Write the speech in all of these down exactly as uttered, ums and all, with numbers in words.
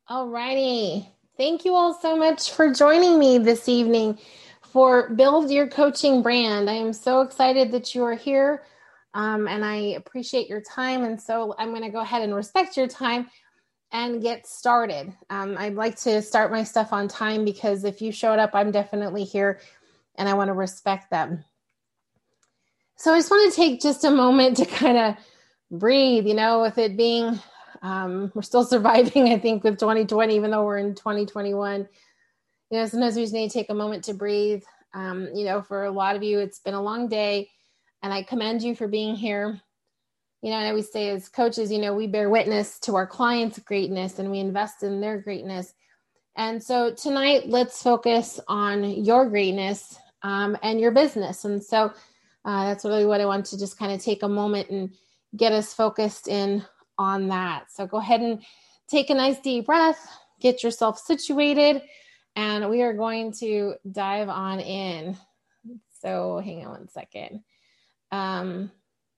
All righty. Thank you all so much for joining me this evening for Build Your Coaching Brand. I am so excited that you are here, um, and I appreciate your time. And so I'm going to go ahead and respect your time and get started. Um, I'd like to start my stuff on time because if you showed up, I'm definitely here, and I want to respect them. So I just want to take just a moment to kind of breathe, you know, with it being Um, we're still surviving, I think, with twenty twenty, even though we're in twenty twenty-one. You know, sometimes we just need to take a moment to breathe. Um, you know, for a lot of you, it's been a long day, and I commend you for being here. You know, and I always say as coaches, you know, we bear witness to our clients' greatness and we invest in their greatness. And so tonight, let's focus on your greatness um, and your business. And so uh, that's really what I want to just kind of take a moment and get us focused in on that. So go ahead and take a nice deep breath, get yourself situated, and we are going to dive on in. So hang on one second. Um,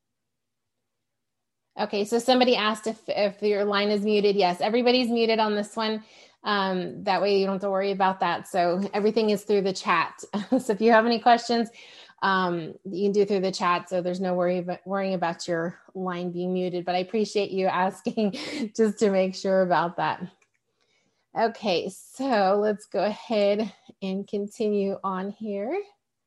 okay, so somebody asked if, if your line is muted. Yes, everybody's muted on this one. Um, that way you don't have to worry about that. So everything is through the chat. So if you have any questions, Um, you can do through the chat. So there's no worry about worrying about your line being muted, but I appreciate you asking just to make sure about that. Okay, so let's go ahead and continue on here.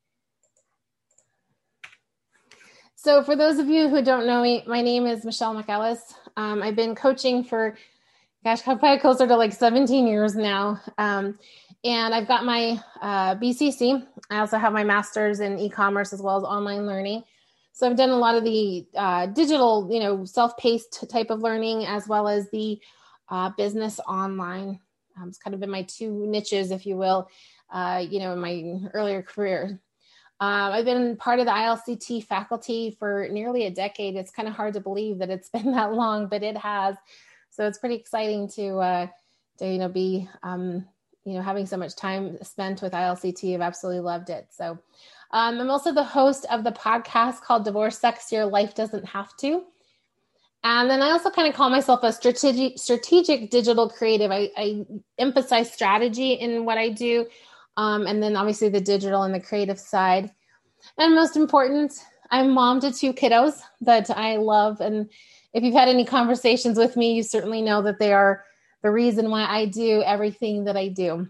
So for those of you who don't know me, my name is Michelle McEllis. Um, I've been coaching for, gosh, probably closer to like seventeen years now. Um, and I've got my uh, B C C. I also have my master's in e-commerce as well as online learning. So I've done a lot of the uh, digital, you know, self-paced type of learning, as well as the uh, business online. Um, it's kind of been my two niches, if you will, uh, you know, in my earlier career. Um, I've been part of the I L C T faculty for nearly a decade. It's kind of hard to believe that it's been that long, but it has. So it's pretty exciting to, uh, to you know, be, um, you know, having so much time spent with I L C T. I've absolutely loved it. So um, I'm also the host of the podcast called Divorce Sucks, Your Life Doesn't Have to. And then I also kind of call myself a strategic, strategic digital creative. I, I emphasize strategy in what I do. Um, and then obviously the digital and the creative side. And most important, I'm mom to two kiddos that I love. And if you've had any conversations with me, you certainly know that they are the reason why I do everything that I do.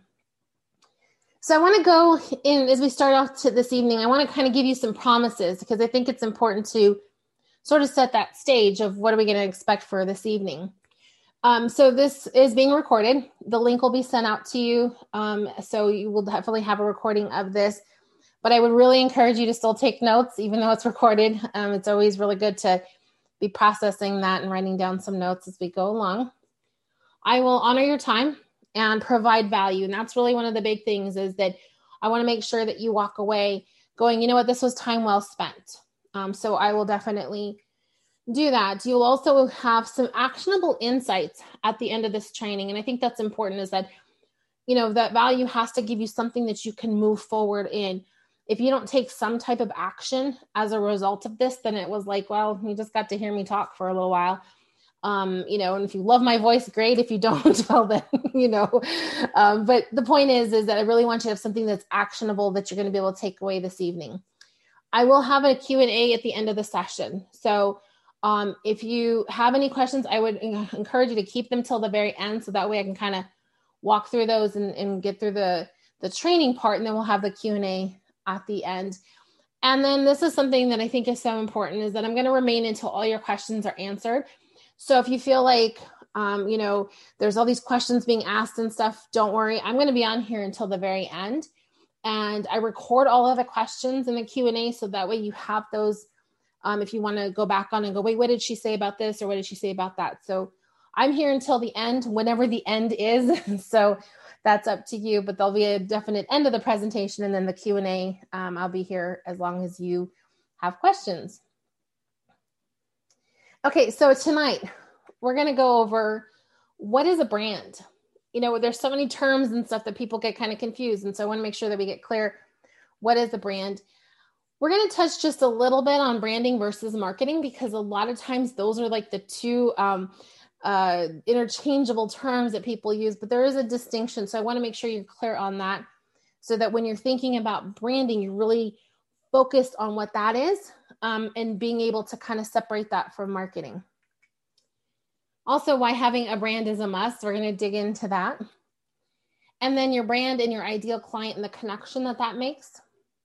So I want to go in, as we start off to this evening, I want to kind of give you some promises because I think it's important to sort of set that stage of what are we going to expect for this evening. Um, so this is being recorded. The link will be sent out to you. Um, so you will definitely have a recording of this. But I would really encourage you to still take notes, even though it's recorded. Um, it's always really good to be processing that and writing down some notes as we go along. I will honor your time and provide value. And that's really one of the big things is that I want to make sure that you walk away going, you know what, this was time well spent. Um, so I will definitely do that. You'll also have some actionable insights at the end of this training. And I think that's important is that, you know, that value has to give you something that you can move forward in. If you don't take some type of action as a result of this, then it was like, well, you just got to hear me talk for a little while. Um, you know, and if you love my voice, great. If you don't, well then, you know, um, but the point is, is that I really want you to have something that's actionable that you're going to be able to take away this evening. I will have a Q and A at the end of the session. So um, if you have any questions, I would encourage you to keep them till the very end. So that way I can kind of walk through those and, and get through the, the training part. And then we'll have the Q and A at the end. And then this is something that I think is so important is that I'm going to remain until all your questions are answered. So if you feel like, um, you know, there's all these questions being asked and stuff, don't worry. I'm going to be on here until the very end. And I record all of the questions in the Q and A. So that way you have those, um, if you want to go back on and go, wait, what did she say about this? Or what did she say about that? So I'm here until the end, whenever the end is. So that's up to you, but there'll be a definite end of the presentation. And then the Q and A, um, I'll be here as long as you have questions. Okay, so tonight we're going to go over what is a brand. You know, there's so many terms and stuff that people get kind of confused. And so I want to make sure that we get clear. What is a brand? We're going to touch just a little bit on branding versus marketing, because a lot of times those are like the two um, uh, interchangeable terms that people use, but there is a distinction. So I want to make sure you're clear on that so that when you're thinking about branding, you're really focused on what that is, um, and being able to kind of separate that from marketing. Also, why having a brand is a must. We're going to dig into that. And then your brand and your ideal client and the connection that that makes.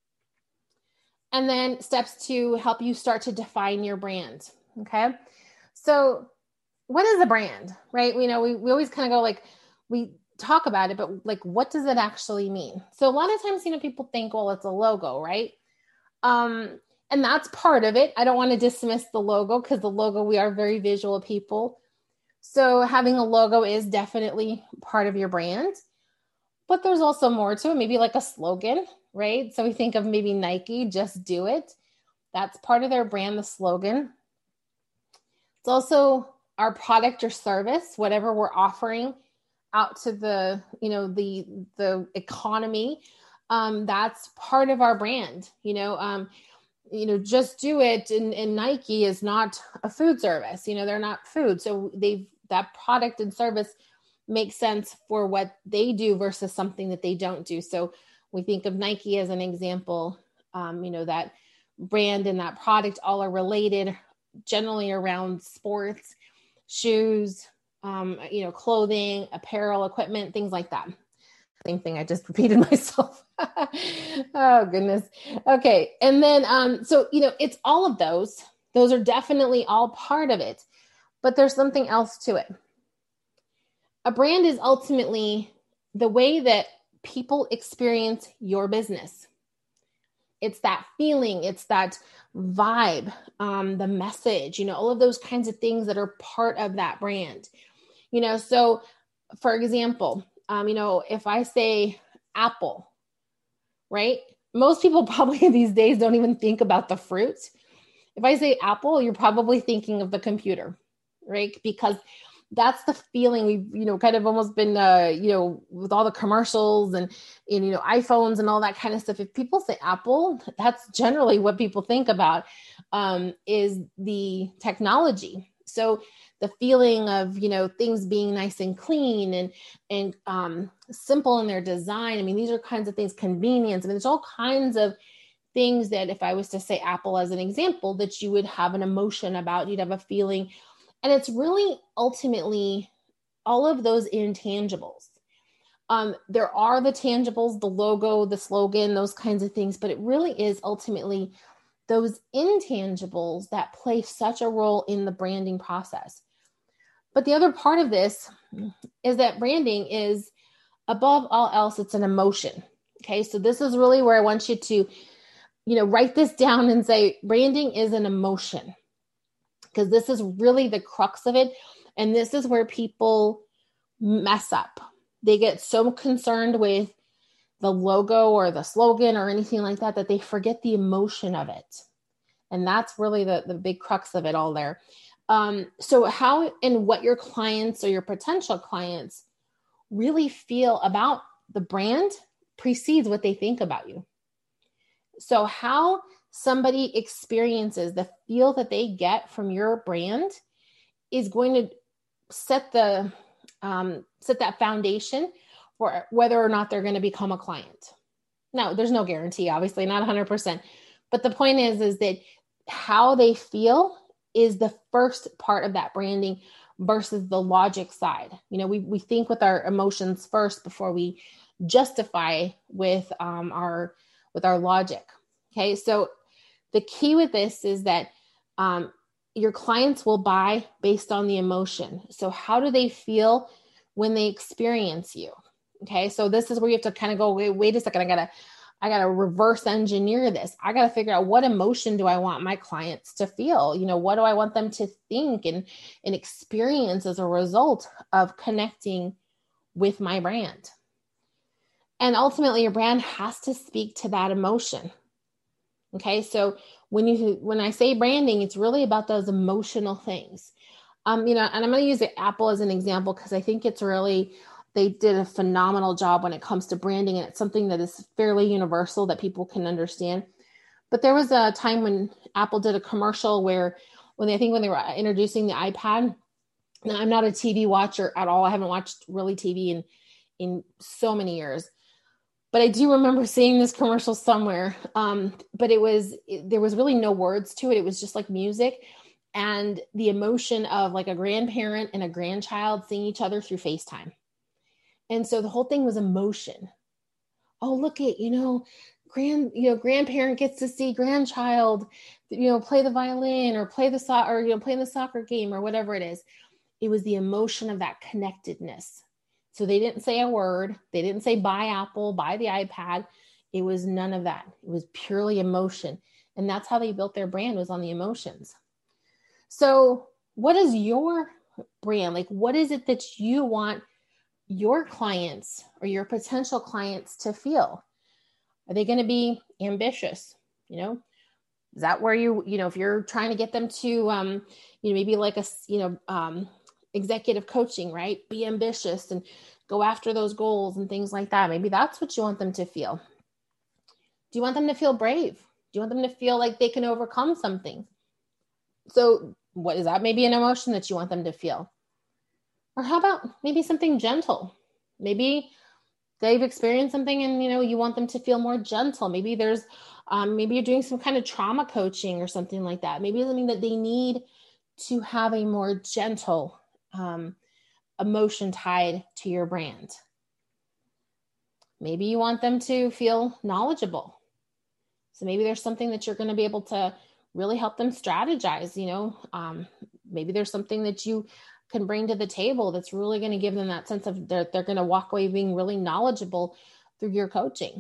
And then steps to help you start to define your brand. Okay. So what is a brand, right? We know we, we always kind of go like, we talk about it, but like, what does it actually mean? So a lot of times, you know, people think, well, it's a logo, right? Um, and that's part of it. I don't want to dismiss the logo because the logo, we are very visual people. So having a logo is definitely part of your brand, but there's also more to it, maybe like a slogan, right? So we think of maybe Nike, just do it. That's part of their brand, the slogan. It's also our product or service, whatever we're offering out to the, you know, the, the economy. Um, that's part of our brand, you know, um, you know, just do it. And, and Nike is not a food service, you know, they're not food. So they've, that product and service makes sense for what they do versus something that they don't do. So we think of Nike as an example, um, you know, that brand and that product all are related generally around sports, shoes, um, you know, clothing, apparel, equipment, things like that. Same thing. I just repeated myself. Oh, goodness. Okay. And then, um, so, you know, it's all of those. Those are definitely all part of it, but there's something else to it. A brand is ultimately the way that people experience your business. It's that feeling, it's that vibe, um, the message, you know, all of those kinds of things that are part of that brand. You know, so for example, um, you know, if I say Apple, right? Most people probably these days don't even think about the fruit. If I say Apple, you're probably thinking of the computer, right? Because that's the feeling we've, you know, kind of almost been, uh, you know, with all the commercials and, and, you know, iPhones and all that kind of stuff. If people say Apple, that's generally what people think about, um, is the technology. So the feeling of, you know, things being nice and clean and, and um, simple in their design. I mean, these are kinds of things, convenience. I mean, there's all kinds of things that if I was to say Apple as an example, that you would have an emotion about, you'd have a feeling. And it's really ultimately all of those intangibles. Um, there are the tangibles, the logo, the slogan, those kinds of things, but it really is ultimately those intangibles that play such a role in the branding process. But the other part of this is that branding is, above all else, it's an emotion. Okay, so this is really where I want you to, you know, write this down and say, branding is an emotion. Because this is really the crux of it. And this is where people mess up. They get so concerned with the logo or the slogan or anything like that, that they forget the emotion of it. And that's really the, the big crux of it all there. Um, so how and what your clients or your potential clients really feel about the brand precedes what they think about you. So how somebody experiences the feel that they get from your brand is going to set the um, set that foundation for whether or not they're going to become a client. Now, there's no guarantee, obviously, not one hundred percent. But the point is, is that how they feel is the first part of that branding versus the logic side. You know, we we think with our emotions first before we justify with um, our with our logic. Okay, so the key with this is that um, your clients will buy based on the emotion. So how do they feel when they experience you? Okay, so this is where you have to kind of go, wait, wait a second, I gotta, I gotta reverse engineer this. I gotta figure out what emotion do I want my clients to feel? You know, what do I want them to think and, and experience as a result of connecting with my brand? And ultimately, your brand has to speak to that emotion. Okay, so when you when I say branding, it's really about those emotional things. Um, you know, and I'm going to use Apple as an example because I think it's really, they did a phenomenal job when it comes to branding, and it's something that is fairly universal that people can understand. But there was a time when Apple did a commercial where, when they, I think when they were introducing the iPad, Now, I'm not a T V watcher at all. I haven't watched really T V in, in so many years, but I do remember seeing this commercial somewhere. Um, but it was, it, there was really no words to it. It was just like music and the emotion of like a grandparent and a grandchild seeing each other through FaceTime. And so the whole thing was emotion. Oh, look at, you know, grand, you know, grandparent gets to see grandchild, you know, play the violin or play the so- or, you know, play the soccer game or whatever it is. It was the emotion of that connectedness. So they didn't say a word. They didn't say buy Apple, buy the iPad. It was none of that. It was purely emotion. And that's how they built their brand, was on the emotions. So what is your brand? Like, what is it that you want your clients or your potential clients to feel? Are they going to be ambitious? You know, is that where you, you know, if you're trying to get them to, um, you know, maybe like a, you know, um, executive coaching, right? Be ambitious and go after those goals and things like that. Maybe that's what you want them to feel. Do you want them to feel brave? Do you want them to feel like they can overcome something? So what is that? Maybe an emotion that you want them to feel. Or how about maybe something gentle? Maybe they've experienced something and, you know, you want them to feel more gentle. Maybe there's, um, maybe you're doing some kind of trauma coaching or something like that. Maybe something that they need to have a more gentle um, emotion tied to your brand. Maybe you want them to feel knowledgeable. So maybe there's something that you're going to be able to really help them strategize, you know, um, maybe there's something that you can bring to the table that's really going to give them that sense of they're, they're going to walk away being really knowledgeable through your coaching.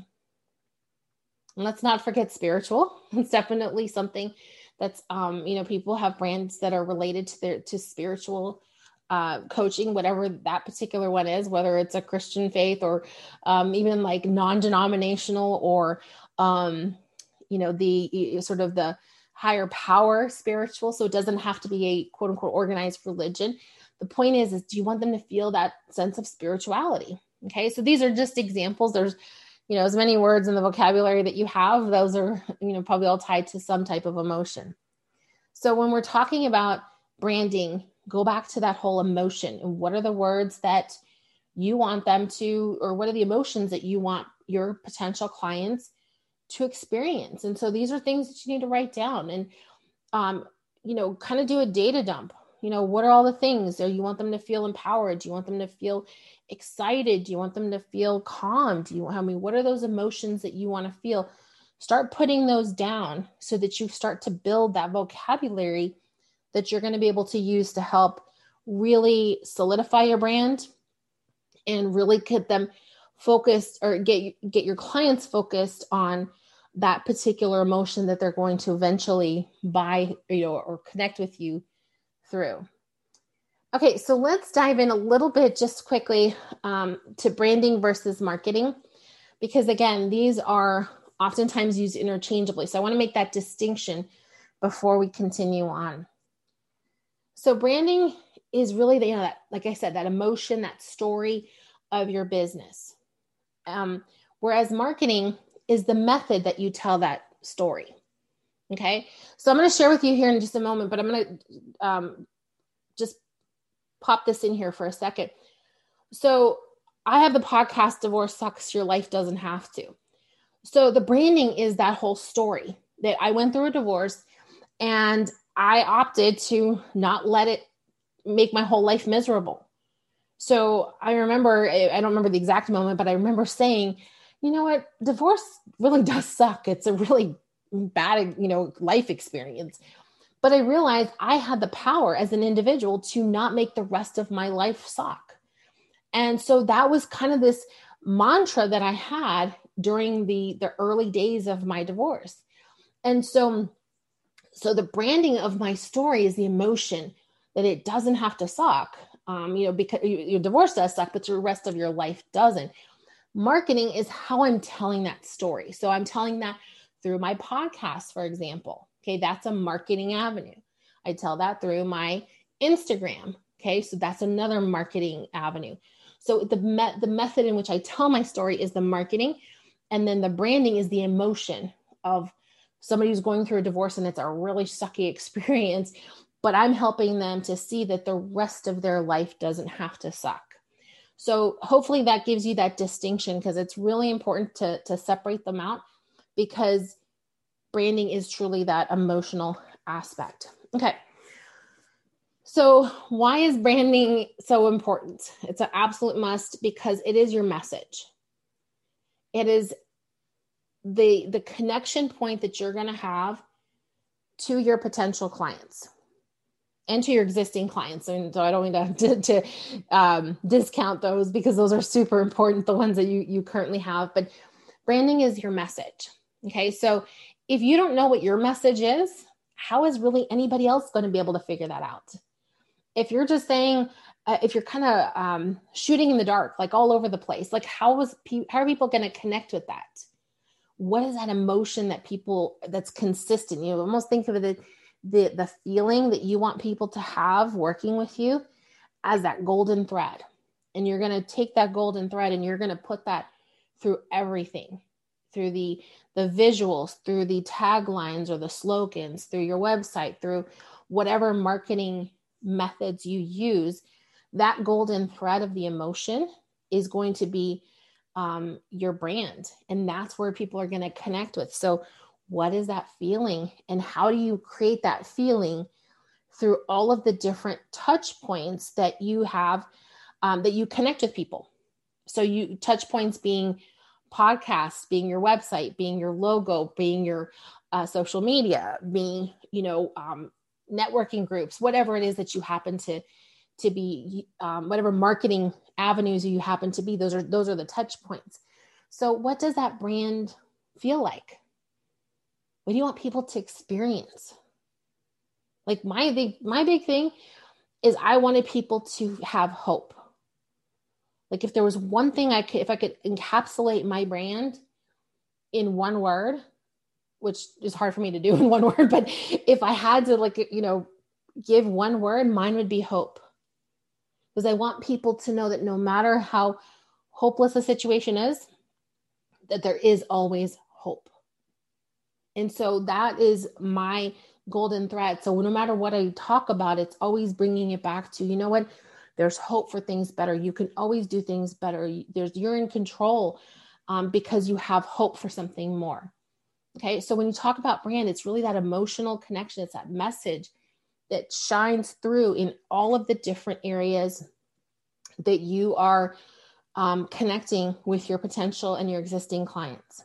And let's not forget spiritual. It's definitely something that's, um, you know, people have brands that are related to their, to spiritual uh, coaching, whatever that particular one is, whether it's a Christian faith or um, even like non-denominational or, um, you know, the sort of the higher power spiritual. So it doesn't have to be a quote unquote organized religion. The point is, is do you want them to feel that sense of spirituality? Okay. So these are just examples. There's, you know, as many words in the vocabulary that you have, those are, you know, probably all tied to some type of emotion. So when we're talking about branding, go back to that whole emotion and what are the words that you want them to, or what are the emotions that you want your potential clients to experience. And so these are things that you need to write down and, um, you know, kind of do a data dump. You know, what are all the things? Do you want them to feel empowered? Do you want them to feel excited? Do you want them to feel calm? Do you, I mean, what are those emotions that you want to feel? Start putting those down so that you start to build that vocabulary that you're going to be able to use to help really solidify your brand and really get them focused or get, get your clients focused on that particular emotion that they're going to eventually buy, you know, or connect with you through. Okay, so let's dive in a little bit just quickly um, to branding versus marketing, because again, these are oftentimes used interchangeably. So I want to make that distinction before we continue on. So branding is really the, you know, that, like I said, that emotion, that story of your business. Um, whereas marketing is the method that you tell that story. Okay. So I'm going to share with you here in just a moment, but I'm going to um, just pop this in here for a second. So I have the podcast Divorce Sucks, Your Life Doesn't Have to. So the branding is that whole story that I went through a divorce and I opted to not let it make my whole life miserable. So I remember, I don't remember the exact moment, but I remember saying, you know what, divorce really does suck. It's a really bad, you know, life experience. But I realized I had the power as an individual to not make the rest of my life suck. And so that was kind of this mantra that I had during the, the early days of my divorce. And so, so the branding of my story is the emotion that it doesn't have to suck. Um, you know, because your divorce does suck, but the rest of your life doesn't. Marketing is how I'm telling that story. So I'm telling that through my podcast, for example. Okay, that's a marketing avenue. I tell that through my Instagram. Okay, so that's another marketing avenue. So the me- the method in which I tell my story is the marketing, and then the branding is the emotion of somebody who's going through a divorce and it's a really sucky experience. but I'm helping them to see that the rest of their life doesn't have to suck. So hopefully that gives you that distinction, because it's really important to, to separate them out, because branding is truly that emotional aspect. Okay. So why is branding so important? It's an absolute must, because it is your message. It is the, the connection point that you're going to have to your potential clients and to your existing clients. And so I don't mean to, to, to um, discount those, because those are super important, the ones that you, you currently have. But branding is your message. Okay. So if you don't know what your message is, how is really anybody else going to be able to figure that out? If you're just saying, uh, if you're kind of um, shooting in the dark, like all over the place, like how is pe- how are people going to connect with that? What is that emotion that people, that's consistent? You almost think of it, the, the feeling that you want people to have working with you as that golden thread. And you're going to take that golden thread and you're going to put that through everything, through the, the visuals, through the taglines or the slogans, through your website, through whatever marketing methods you use. That golden thread of the emotion is going to be um, your brand. And that's where people are going to connect with. So what is that feeling, and how do you create that feeling through all of the different touch points that you have, um, that you connect with people? So you touch points being podcasts, being your website, being your logo, being your uh, social media, being, you know, um, networking groups, whatever it is that you happen to, to be, um, whatever marketing avenues you happen to be, those are, those are the touch points. So what does that brand feel like? What do you want people to experience? Like my big, my big thing is I wanted people to have hope. Like if there was one thing I could, if I could encapsulate my brand in one word, which is hard for me to do in one word, but if I had to, like, you know, give one word, mine would be hope. Because I want people to know that no matter how hopeless a situation is, that there is always hope. And so that is my golden thread. So no matter what I talk about, it's always bringing it back to, you know what, there's hope for things better. You can always do things better. There's, you're in control um, because you have hope for something more. Okay. So when you talk about brand, it's really that emotional connection. It's that message that shines through in all of the different areas that you are um, connecting with your potential and your existing clients.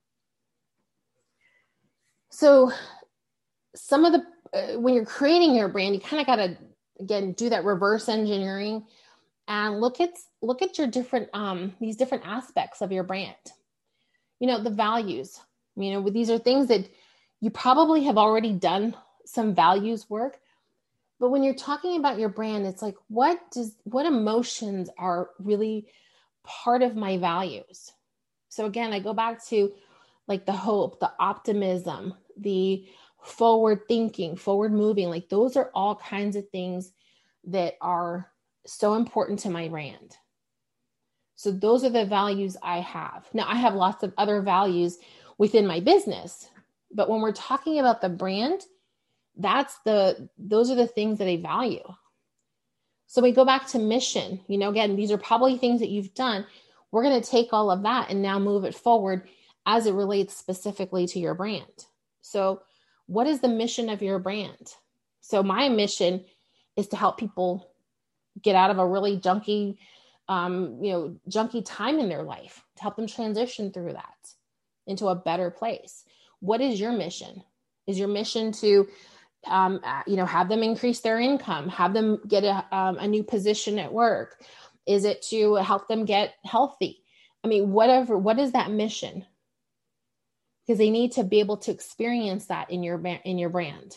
So some of the, uh, when you're creating your brand, you kind of got to, again, do that reverse engineering and look at, look at your different, um, these different aspects of your brand. You know, the values, you know, these are things that you probably have already done some values work, but when you're talking about your brand, it's like, what does, what emotions are really part of my values? So again, I go back to like the hope, the optimism, the forward thinking, forward moving, like those are all kinds of things that are so important to my brand. So those are the values I have. Now I have lots of other values within my business, but when we're talking about the brand, that's the, those are the things that I value. So we go back to mission, you know, again, these are probably things that you've done. We're going to take all of that and now move it forward as it relates specifically to your brand. So what is the mission of your brand? So my mission is to help people get out of a really junky, um, you know, junky time in their life, to help them transition through that into a better place. What is your mission? Is your mission to, um, you know, have them increase their income, have them get a, um, a new position at work? Is it to help them get healthy? I mean, whatever, what is that mission? Because they need to be able to experience that in your, in your brand.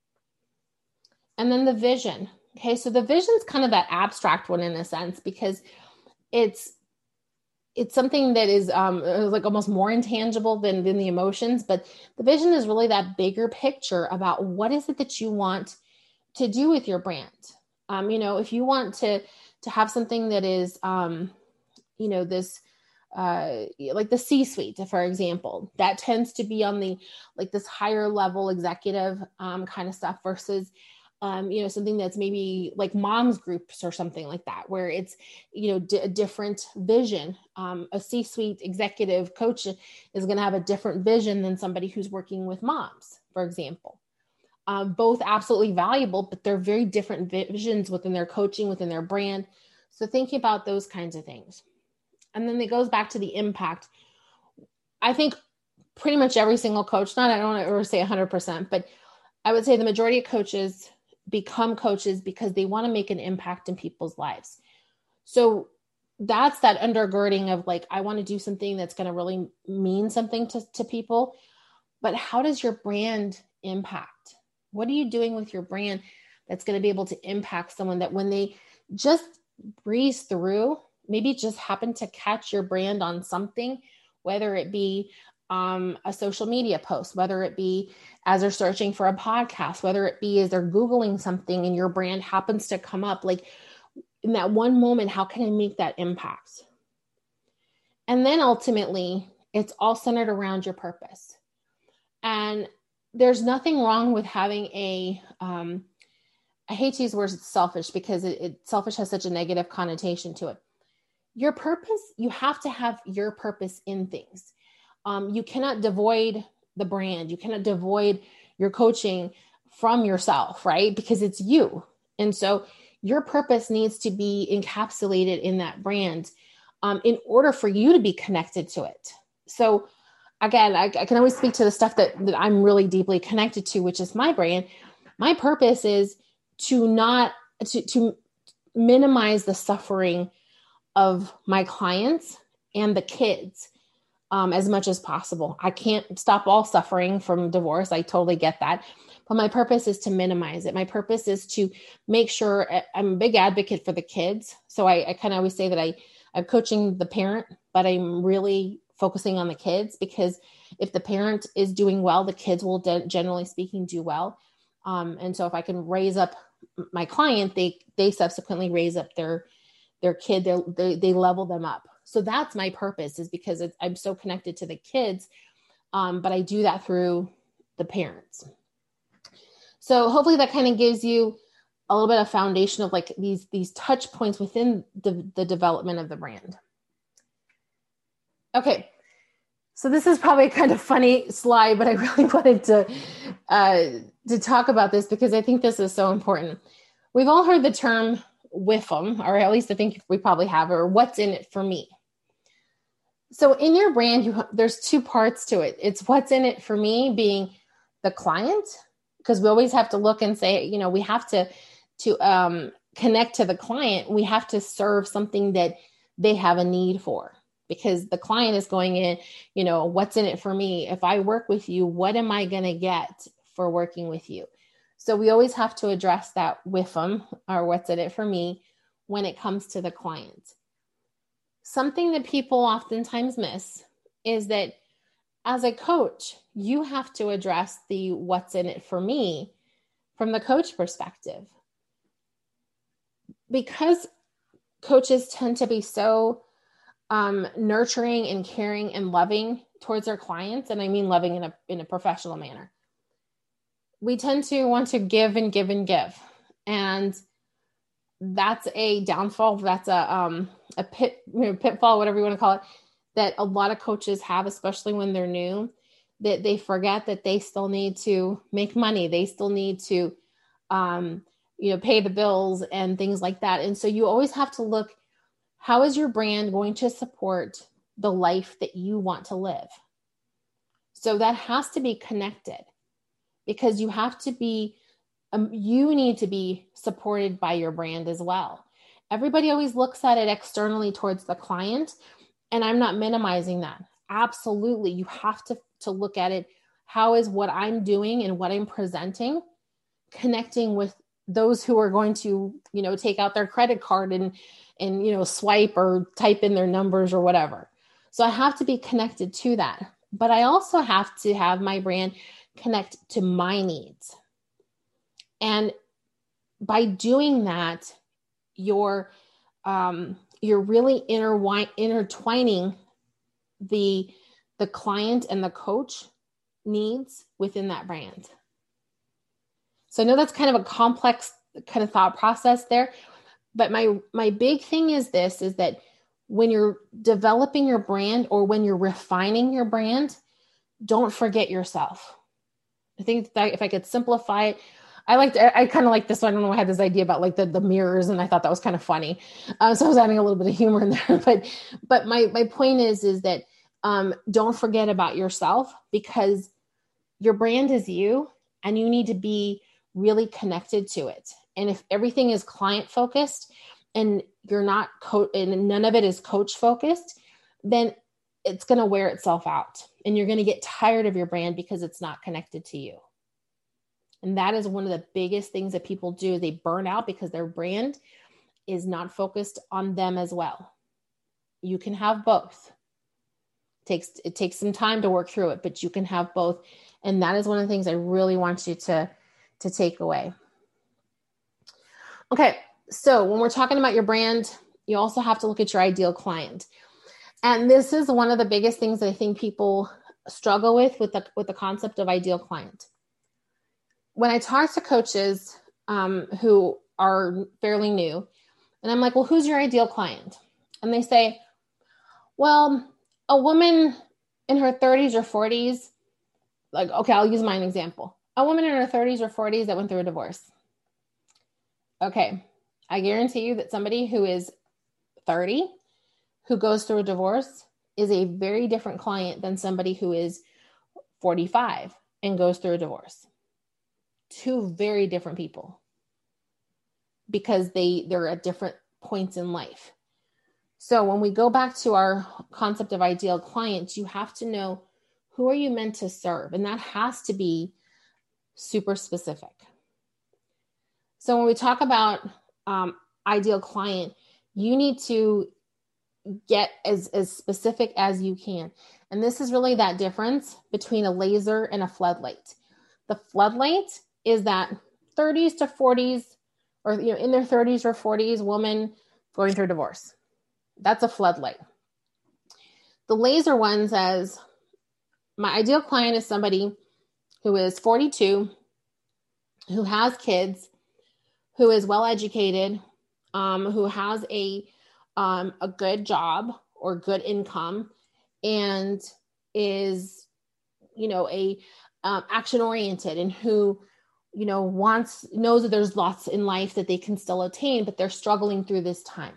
And then the vision. Okay. So the vision is kind of that abstract one in a sense, because it's, it's something that is um, like almost more intangible than, than the emotions, but the vision is really that bigger picture about what is it that you want to do with your brand. Um, you know, if you want to, to have something that is, um, you know, this, uh, like the C-suite, for example, that tends to be on the, like this higher level executive um, kind of stuff versus Um, you know, something that's maybe like moms groups or something like that, where it's, you know, d- a different vision. Um, a C-suite executive coach is going to have a different vision than somebody who's working with moms, for example. Um, both absolutely valuable, but they're very different visions within their coaching, within their brand. So thinking about those kinds of things. And then it goes back to the impact. I think pretty much every single coach, not, I don't want to ever say one hundred percent, but I would say the majority of coaches become coaches because they want to make an impact in people's lives. So that's that undergirding of like, I want to do something that's going to really mean something to, to people. But how does your brand impact? What are you doing with your brand that's going to be able to impact someone that when they just breeze through, maybe just happen to catch your brand on something, whether it be um, a social media post, whether it be as they're searching for a podcast, whether it be as they're Googling something and your brand happens to come up, like in that one moment, how can I make that impact? And then ultimately, it's all centered around your purpose. And there's nothing wrong with having a, um, I hate to use the word selfish because it, it selfish has such a negative connotation to it. Your purpose, you have to have your purpose in things. Um, you cannot devoid the brand. You cannot devoid your coaching from yourself, right? Because it's you. And so your purpose needs to be encapsulated in that brand um, in order for you to be connected to it. So again, I, I can always speak to the stuff that, that I'm really deeply connected to, which is my brand. My purpose is to not, to, to minimize the suffering of my clients and the kids um, as much as possible. I can't stop all suffering from divorce. I totally get that. But my purpose is to minimize it. My purpose is to make sure I'm a big advocate for the kids. So I, I kind of always say that I, I'm coaching the parent, but I'm really focusing on the kids, because if the parent is doing well, the kids will de- generally speaking do well. Um, and so if I can raise up my client, they, they subsequently raise up their, their kid, they, they level them up. So that's my purpose, is because it's, I'm so connected to the kids. Um, but I do that through the parents. So hopefully that kind of gives you a little bit of foundation of like these, these touch points within the, the development of the brand. Okay. So this is probably a kind of funny slide, but I really wanted to, uh, to talk about this because I think this is so important. We've all heard the term W I F M, or at least I think we probably have, or what's in it for me. So in your brand, you, there's two parts to it. It's what's in it for me being the client, because we always have to look and say, you know, we have to, to um, connect to the client. We have to serve something that they have a need for, because the client is going in, you know, what's in it for me? If I work with you, what am I going to get for working with you? So we always have to address that W I F M, or what's in it for me, when it comes to the client. Something that people oftentimes miss is that as a coach, you have to address the what's in it for me from the coach perspective. Because coaches tend to be so um, nurturing and caring and loving towards their clients, and I mean loving in a, in a professional manner, we tend to want to give and give and give. And that's a downfall. That's a, um, a pit, you know, pitfall, whatever you want to call it, that a lot of coaches have, especially when they're new, that they forget that they still need to make money. They still need to, um, you know, pay the bills and things like that. And so you always have to look, how is your brand going to support the life that you want to live? So that has to be connected, because you have to be, um, you need to be supported by your brand as well. Everybody always looks at it externally towards the client, and I'm not minimizing that. Absolutely. You have to, to look at it. How is what I'm doing and what I'm presenting connecting with those who are going to, you know, take out their credit card and, and, you know, swipe or type in their numbers or whatever. So I have to be connected to that, but I also have to have my brand connect to my needs. And by doing that, you're, um, you're really interwi- intertwining the, the client and the coach needs within that brand. So I know that's kind of a complex kind of thought process there, but my, my big thing is this, is that when you're developing your brand or when you're refining your brand, don't forget yourself. I think that if I could simplify it, I liked, I, I kind of like this one. I don't know. I had this idea about like the, the mirrors, and I thought that was kind of funny. Um, so I was adding a little bit of humor in there, but, but my, my point is, is that um, don't forget about yourself, because your brand is you and you need to be really connected to it. And if everything is client focused and you're not co- and none of it is coach focused, then it's going to wear itself out and you're going to get tired of your brand because it's not connected to you. And that is one of the biggest things that people do. They burn out because their brand is not focused on them as well. You can have both. It takes, it takes some time to work through it, but you can have both. And that is one of the things I really want you to, to take away. Okay. So when we're talking about your brand, you also have to look at your ideal client. And this is one of the biggest things that I think people struggle with, with the, with the concept of ideal client. When I talk to coaches um, who are fairly new, and I'm like, well, who's your ideal client? And they say, well, a woman in her thirties or forties, like, okay, I'll use my example. A woman in her thirties or forties that went through a divorce. Okay. I guarantee you that somebody who is thirty, who goes through a divorce, is a very different client than somebody who is forty-five and goes through a divorce. Two very different people, because they, they're at different points in life. So when we go back to our concept of ideal clients, you have to know, who are you meant to serve? And that has to be super specific. So when we talk about um, ideal client, you need to get as, as specific as you can. And this is really that difference between a laser and a floodlight. The floodlight is that thirties to forties, or you know, in their thirties or forties woman going through divorce. That's a floodlight. The laser one says, my ideal client is somebody who is forty-two, who has kids, who is well educated, um, who has a um, a good job or good income, and is, you know, a um, action oriented, and who, you know, wants, knows that there's lots in life that they can still attain, but they're struggling through this time.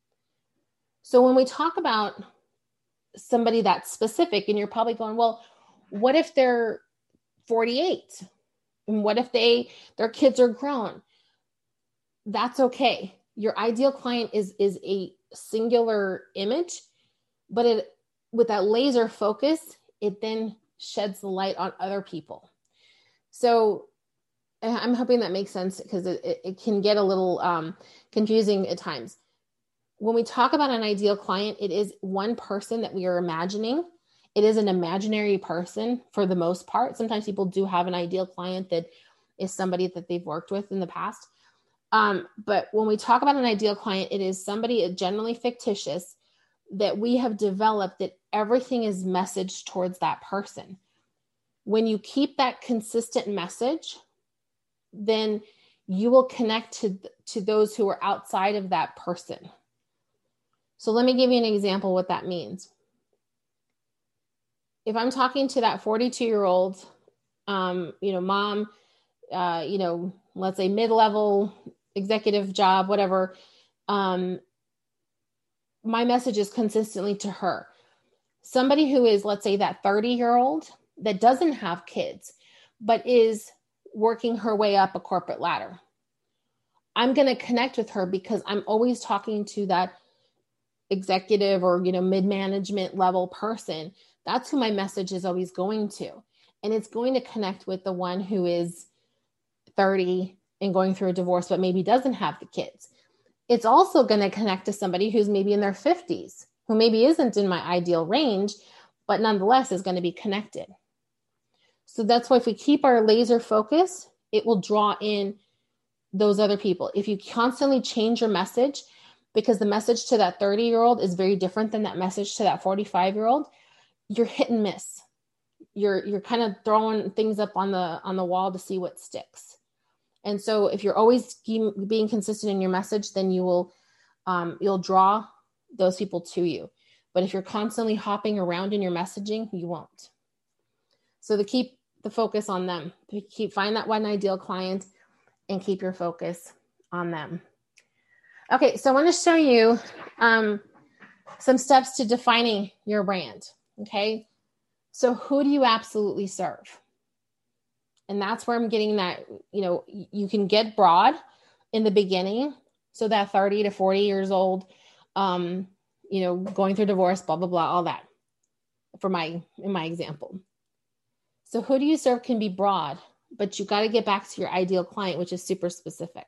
So when we talk about somebody that's specific, and you're probably going, well, what if they're forty-eight? And what if they, their kids are grown? That's okay. Your ideal client is, is a singular image, but it, with that laser focus, it then sheds the light on other people. So I'm hoping that makes sense, because it, it, it can get a little um, confusing at times. When we talk about an ideal client, it is one person that we are imagining. It is an imaginary person for the most part. Sometimes people do have an ideal client that is somebody that they've worked with in the past. Um, but when we talk about an ideal client, it is somebody generally fictitious that we have developed, that everything is messaged towards that person. When you keep that consistent message, then you will connect to, to those who are outside of that person. So let me give you an example what that means. If I'm talking to that forty-two year old, um, you know, mom, uh, you know, let's say mid-level executive job, whatever, um, my message is consistently to her. Somebody who is, let's say, that thirty year old that doesn't have kids, but is working her way up a corporate ladder, I'm going to connect with her because I'm always talking to that executive or, you know, mid-management level person. That's who my message is always going to. And it's going to connect with the one who is thirty and going through a divorce, but maybe doesn't have the kids. It's also going to connect to somebody who's maybe in their fifties, who maybe isn't in my ideal range, but nonetheless is going to be connected. So that's why if we keep our laser focus, it will draw in those other people. If you constantly change your message, because the message to that thirty year old is very different than that message to that forty-five year old, you're hit and miss. You're, you're kind of throwing things up on the, on the wall to see what sticks. And so if you're always being consistent in your message, then you will, um, you'll draw those people to you. But if you're constantly hopping around in your messaging, you won't. So to keep the focus on them, to keep, find that one ideal client and keep your focus on them. Okay. So I want to show you, um, some steps to defining your brand. Okay. So who do you absolutely serve? And that's where I'm getting that, you know, you can get broad in the beginning. So that thirty to forty years old, um, you know, going through divorce, blah, blah, blah, all that for my, in my example. So who do you serve can be broad, but you got to get back to your ideal client, which is super specific.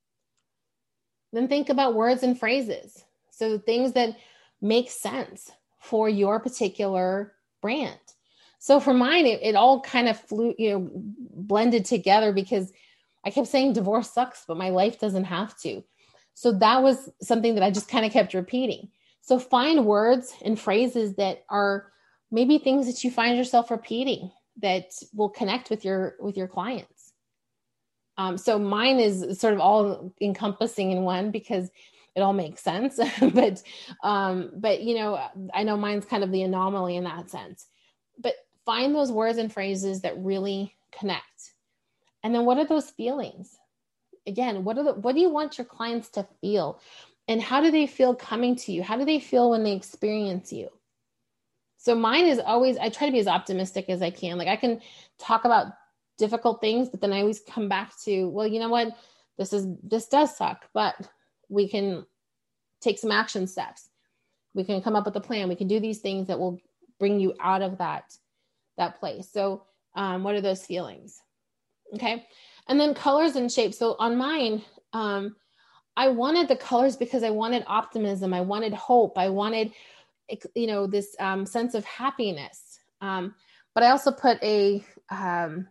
Then think about words and phrases. So things that make sense for your particular brand. So for mine, it, it all kind of flew, you know, blended together because I kept saying divorce sucks, but my life doesn't have to. So that was something that I just kind of kept repeating. So find words and phrases that are maybe things that you find yourself repeating that will connect with your, with your clients. Um, so mine is sort of all encompassing in one because it all makes sense. but, um, but you know, I know mine's kind of the anomaly in that sense, but find those words and phrases that really connect. And then what are those feelings? Again, what are the, what do you want your clients to feel? And how do they feel coming to you? How do they feel when they experience you? So mine is always, I try to be as optimistic as I can. Like I can talk about difficult things, but then I always come back to, well, you know what, this is, this does suck, but we can take some action steps. We can come up with a plan. We can do these things that will bring you out of that, that place. So um, what are those feelings? Okay. And then colors and shapes. So on mine, um, I wanted the colors because I wanted optimism. I wanted hope. I wanted, you know, this um, sense of happiness. Um, but I also put a, um,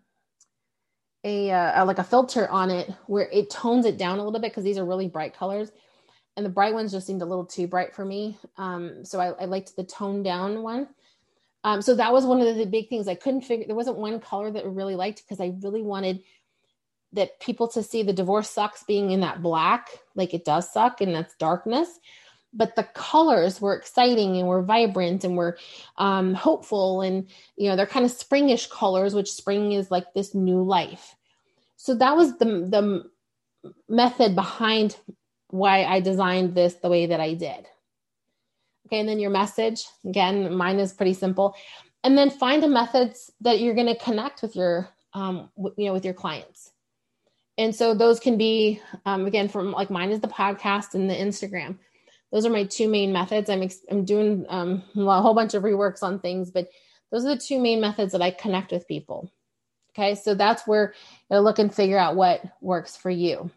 a, uh, like a filter on it where it tones it down a little bit because these are really bright colors. And the bright ones just seemed a little too bright for me. Um, so I, I liked the toned down one. Um, so that was one of the big things I couldn't figure. There wasn't one color that I really liked because I really wanted that people to see the divorce sucks being in that black, like it does suck, and that's darkness. But the colors were exciting and were vibrant and were um, hopeful. And, you know, they're kind of springish colors, which spring is like this new life. So that was the, the method behind why I designed this the way that I did. Okay. And then your message, again, mine is pretty simple. And then find the methods that you're going to connect with your, um, w- you know, with your clients. And so those can be, um, again, from like mine is the podcast and the Instagram. Those are my two main methods. I'm, ex- I'm doing um, a whole bunch of reworks on things, but those are the two main methods that I connect with people. Okay. So that's where you'll look and figure out what works for you.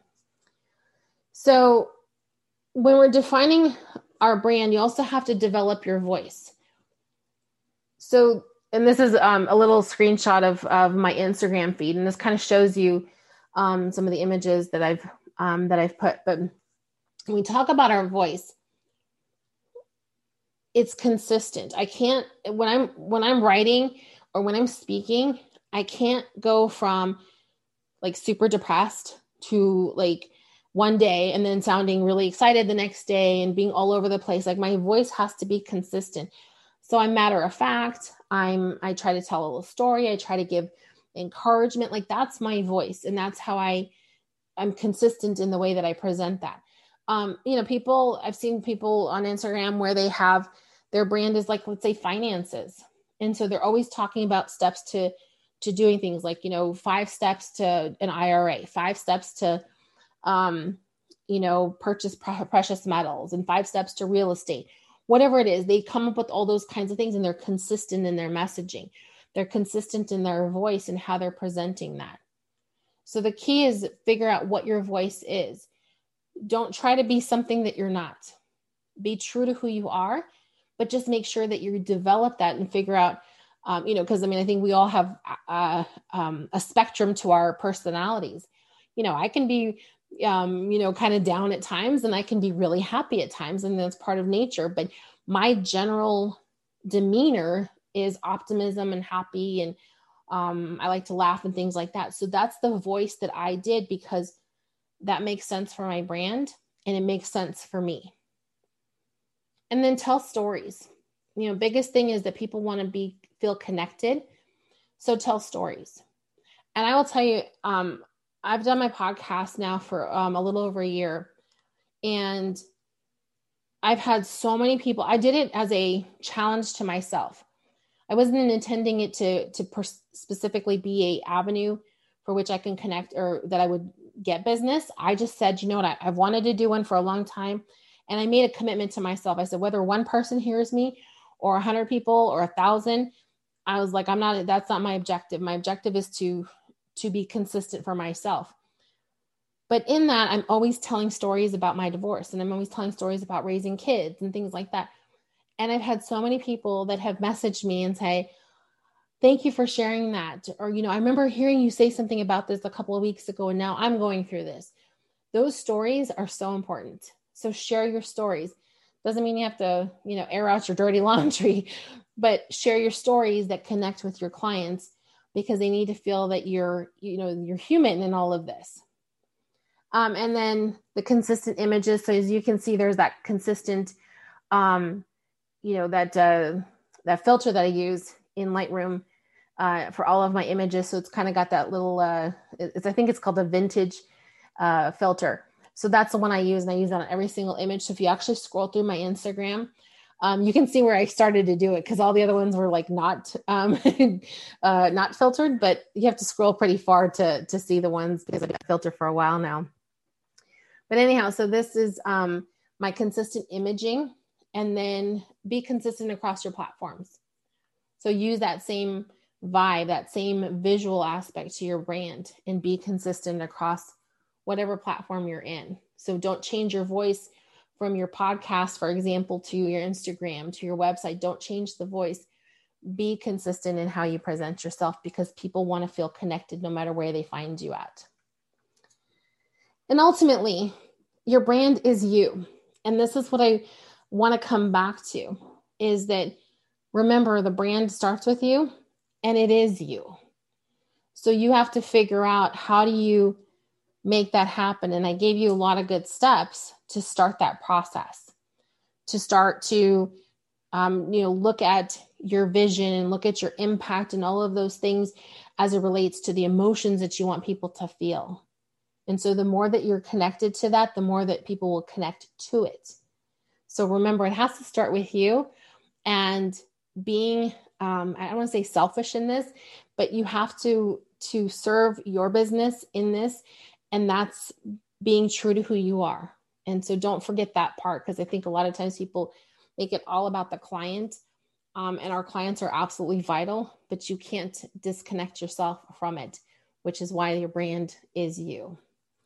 So when we're defining our brand, you also have to develop your voice. So, and this is um, a little screenshot of, of my Instagram feed, and this kind of shows you um, some of the images that I've um, that I've put. But when we talk about our voice, it's consistent. I can't when I'm when I'm writing or when I'm speaking, I can't go from like super depressed to like one day and then sounding really excited the next day and being all over the place. Like my voice has to be consistent. So I'm matter of fact. I'm, I try to tell a little story. I try to give encouragement. Like that's my voice. And that's how I, I'm consistent in the way that I present that. Um, you know, people, I've seen people on Instagram where they have their brand is like, let's say finances. And so they're always talking about steps to, to doing things like, you know, five steps to an I R A, five steps to, um, you know, purchase pre- precious metals and five steps to real estate, whatever it is. They come up with all those kinds of things and they're consistent in their messaging. They're consistent in their voice and how they're presenting that. So the key is figure out what your voice is. Don't try to be something that you're not. Be true to who you are, but just make sure that you develop that and figure out, um, you know, because I mean, I think we all have uh, um, a spectrum to our personalities. You know, I can be, um, you know, kind of down at times and I can be really happy at times, and that's part of nature. But my general demeanor is optimism and happy and Um, I like to laugh and things like that. So that's the voice that I did because that makes sense for my brand and it makes sense for me. And then tell stories. You know, biggest thing is that people want to be, feel connected. So tell stories. And I will tell you, um, I've done my podcast now for um, a little over a year, and I've had so many people. I did it as a challenge to myself. I wasn't intending it to, to pers- specifically be a avenue for which I can connect or that I would get business. I just said, you know what, I, I've wanted to do one for a long time. And I made a commitment to myself. I said, whether one person hears me or a hundred people or a thousand, I was like, I'm not, that's not my objective. My objective is to, to be consistent for myself. But in that, I'm always telling stories about my divorce, and I'm always telling stories about raising kids and things like that. And I've had so many people that have messaged me and say, thank you for sharing that. Or, you know, I remember hearing you say something about this a couple of weeks ago, and now I'm going through this. Those stories are so important. So share your stories. Doesn't mean you have to, you know, air out your dirty laundry, but share your stories that connect with your clients because they need to feel that you're, you know, you're human in all of this. Um, and then the consistent images. So as you can see, there's that consistent, um, you know, that, uh, that filter that I use in Lightroom, uh, for all of my images. So it's kind of got that little, uh, it's, I think it's called a vintage, uh, filter. So that's the one I use, and I use that on every single image. So if you actually scroll through my Instagram, um, you can see where I started to do it, because all the other ones were like not, um, uh, not filtered, but you have to scroll pretty far to, to see the ones, because I've been filtered for a while now. But anyhow, so this is, um, my consistent imaging, and then be consistent across your platforms. So use that same vibe, that same visual aspect to your brand, and be consistent across whatever platform you're in. So don't change your voice from your podcast, for example, to your Instagram, to your website. Don't change the voice. Be consistent in how you present yourself, because people want to feel connected no matter where they find you at. And ultimately, your brand is you. And this is what I want to come back to, is that remember, the brand starts with you, and it is you. So you have to figure out, how do you make that happen? And I gave you a lot of good steps to start that process, to start to, um, you know, look at your vision and look at your impact and all of those things as it relates to the emotions that you want people to feel. And so the more that you're connected to that, the more that people will connect to it. So remember, it has to start with you, and being, um, I don't want to say selfish in this, but you have to, to serve your business in this. And that's being true to who you are. And so don't forget that part, because I think a lot of times people make it all about the client, um, and our clients are absolutely vital, but you can't disconnect yourself from it, which is why your brand is you.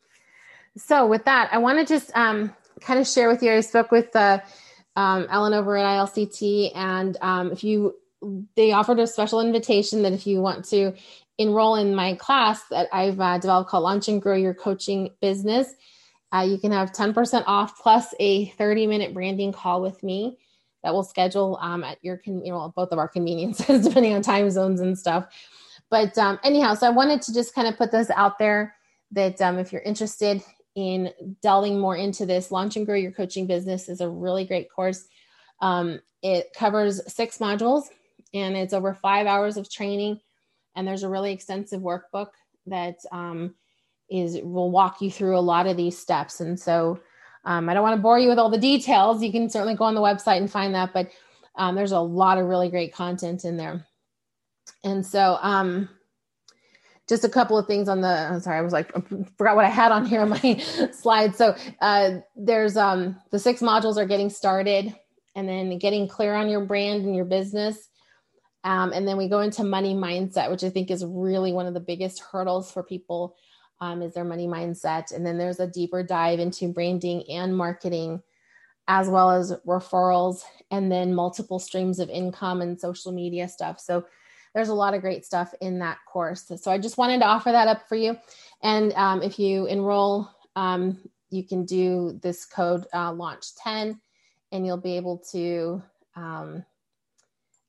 So with that, I want to just um, kind of share with you, I spoke with uh, um, Ellen over at I L C T, and um, if you, they offered a special invitation that if you want to enroll in my class that I've uh, developed called Launch and Grow Your Coaching Business, uh, you can have ten percent off plus a thirty minute branding call with me that will schedule um, at your, con- you know, both of our conveniences, depending on time zones and stuff. But um, anyhow, so I wanted to just kind of put this out there that um, if you're interested in delving more into this, Launch and Grow Your Coaching Business is a really great course. Um, it covers six modules, and it's over five hours of training. And there's a really extensive workbook that um, is will walk you through a lot of these steps. And so um, I don't want to bore you with all the details. You can certainly go on the website and find that, but um, there's a lot of really great content in there. And so um, just a couple of things on the, I'm sorry, I was like, I forgot what I had on here on my slide. So uh, there's um, the six modules are getting started, and then getting clear on your brand and your business. Um, and then we go into money mindset, which I think is really one of the biggest hurdles for people, um, is their money mindset. And then there's a deeper dive into branding and marketing, as well as referrals, and then multiple streams of income and social media stuff. So there's a lot of great stuff in that course. So I just wanted to offer that up for you. And um, if you enroll, um, you can do this code uh, launch ten, and you'll be able to um,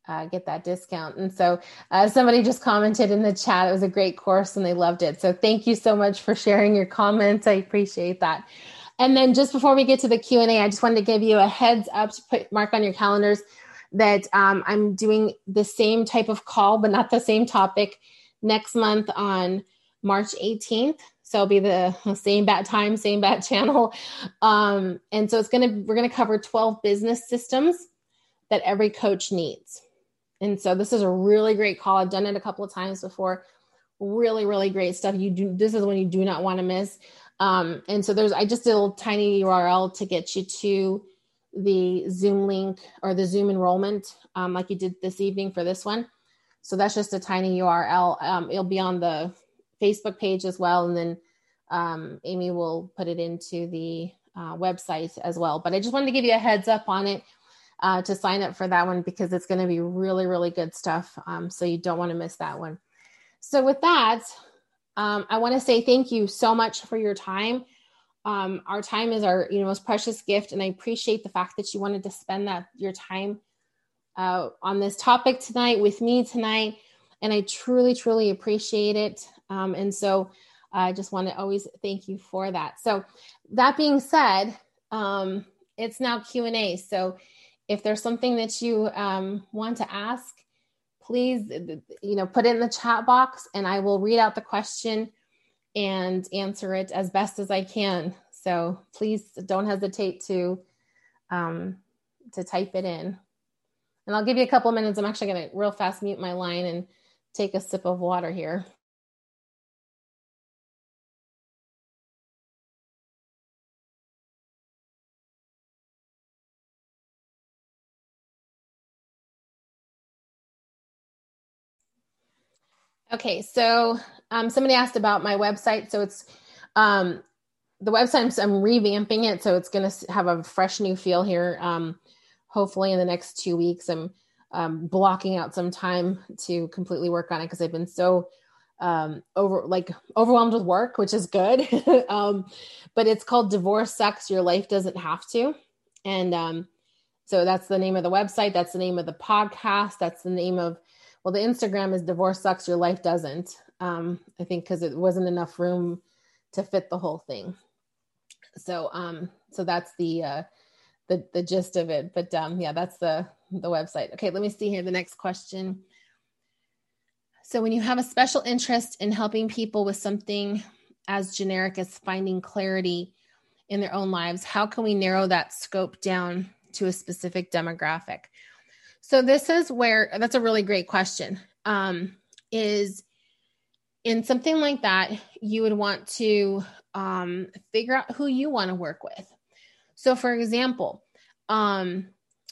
uh, get that discount. And so uh, somebody just commented in the chat, it was a great course and they loved it. So thank you so much for sharing your comments. I appreciate that. And then just before we get to the Q and A, I just wanted to give you a heads up to put mark on your calendars that um, I'm doing the same type of call, but not the same topic next month on March eighteenth. So it'll be the same bat time, same bat channel. Um, and so it's going to, we're going to cover twelve business systems that every coach needs. And so this is a really great call. I've done it a couple of times before. Really, really great stuff. You do, this is one you do not want to miss. Um, and so there's, I just did a little tiny U R L to get you to the Zoom link or the Zoom enrollment, um, like you did this evening for this one. So that's just a tiny U R L. Um, it'll be on the Facebook page as well. And then um, Amy will put it into the uh, website as well. But I just wanted to give you a heads up on it uh, to sign up for that one because it's going to be really, really good stuff. Um, so you don't want to miss that one. So with that, um, I want to say thank you so much for your time. Um, our time is our you know, most precious gift. And I appreciate the fact that you wanted to spend that your time uh, on this topic tonight with me tonight. And I truly, truly appreciate it. Um, and so I just want to always thank you for that. So that being said, um, it's now Q and A. So if there's something that you um, want to ask, please, you know, put it in the chat box and I will read out the question and answer it as best as I can. So please don't hesitate to, um, to type it in. And I'll give you a couple of minutes. I'm actually going to real fast mute my line and take a sip of water here. Okay, so um, somebody asked about my website. So it's um, the website, I'm, I'm revamping it. So it's going to have a fresh new feel here. Um, hopefully in the next two weeks, I'm um, blocking out some time to completely work on it because I've been so um, over like overwhelmed with work, which is good. um, but it's called Divorce Sucks, Your Life Doesn't Have to. And um, so that's the name of the website. That's the name of the podcast. That's the name of, well, the Instagram is Divorce Sucks, Your Life Doesn't. Um, I think because it wasn't enough room to fit the whole thing. So, um, so that's the, uh, the, the gist of it, but, um, yeah, that's the, the website. Okay. Let me see here. The next question. So when you have a special interest in helping people with something as generic as finding clarity in their own lives, how can we narrow that scope down to a specific demographic? So this is where, that's a really great question, um, is in something like that, you would want to um, figure out who you want to work with. So for example, um,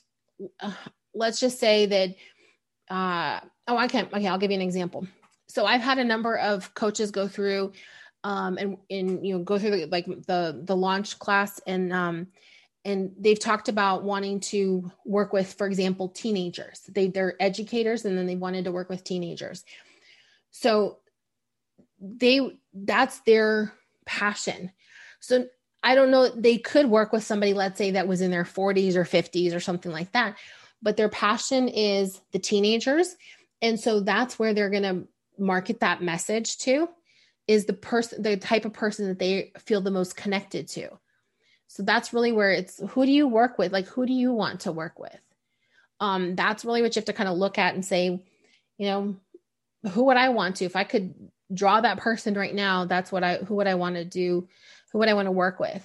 let's just say that, uh, oh, I can't, okay, I'll give you an example. So I've had a number of coaches go through um, and, and, you know, go through the, like the, the launch class and, um, and they've talked about wanting to work with, for example, teenagers. They, they're educators and then they wanted to work with teenagers. So they, that's their passion. So I don't know, they could work with somebody, let's say that was in their forties or fifties or something like that, but their passion is the teenagers. And so that's where they're going to market that message to, is the person, the type of person that they feel the most connected to. So that's really where it's, who do you work with? Like, who do you want to work with? Um, that's really what you have to kind of look at and say, you know, who would I want to, if I could draw that person right now, that's what I, who would I want to do? Who would I want to work with?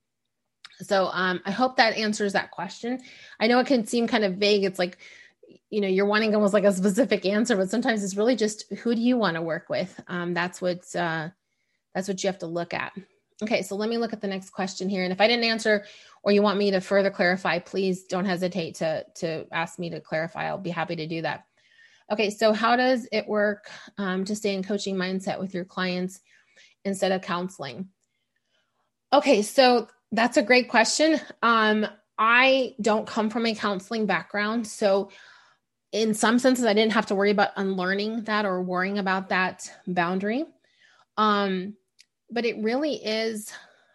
So um, I hope that answers that question. I know it can seem kind of vague. It's like, you know, you're wanting almost like a specific answer, but sometimes it's really just, who do you want to work with? Um, that's what, uh, that's what you have to look at. Okay, so let me look at the next question here. And if I didn't answer or you want me to further clarify, please don't hesitate to, to ask me to clarify. I'll be happy to do that. Okay, so how does it work um, to stay in coaching mindset with your clients instead of counseling? Okay, so that's a great question. Um, I don't come from a counseling background. So in some senses, I didn't have to worry about unlearning that or worrying about that boundary. Um, but it really is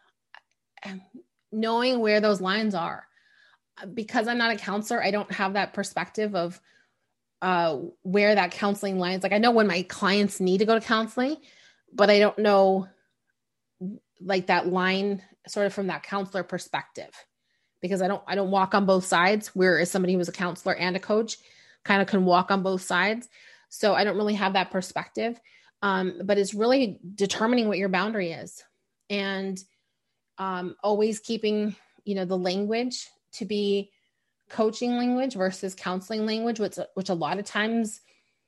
knowing where those lines are. Because I'm not a counselor, I don't have that perspective of uh, where that counseling line is. Like I know when my clients need to go to counseling, but I don't know like that line sort of from that counselor perspective, because I don't, I don't walk on both sides, whereas somebody who was a counselor and a coach kind of can walk on both sides. So I don't really have that perspective. Um, but it's really determining what your boundary is, and um, always keeping, you know, the language to be coaching language versus counseling language, which, which a lot of times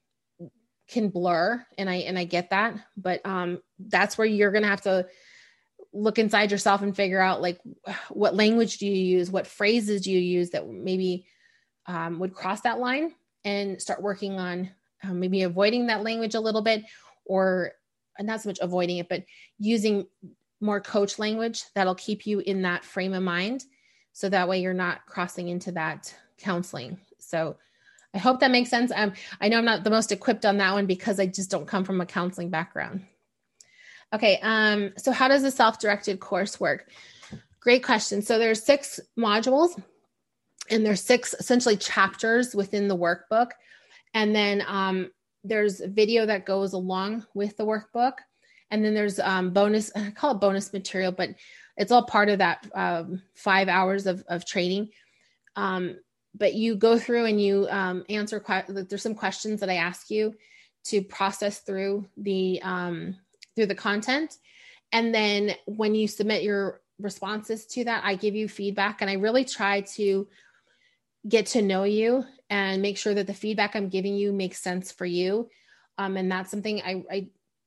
can blur. And I, and I get that, but um, that's where you're going to have to look inside yourself and figure out like, what language do you use? What phrases do you use that maybe um, would cross that line, and start working on um, maybe avoiding that language a little bit, or not so much avoiding it, but using more coach language that'll keep you in that frame of mind. So that way you're not crossing into that counseling. So I hope that makes sense. Um, I know I'm not the most equipped on that one because I just don't come from a counseling background. Okay. Um, so how does the self-directed course work? Great question. So there's six modules, and there's six essentially chapters within the workbook. And then um, there's a video that goes along with the workbook. And then there's um, bonus, I call it bonus material, but it's all part of that um, five hours of, of training. Um, but you go through and you um, answer, que- there's some questions that I ask you to process through the, um, through the content. And then when you submit your responses to that, I give you feedback, and I really try to get to know you and make sure that the feedback I'm giving you makes sense for you. Um, and that's something I, I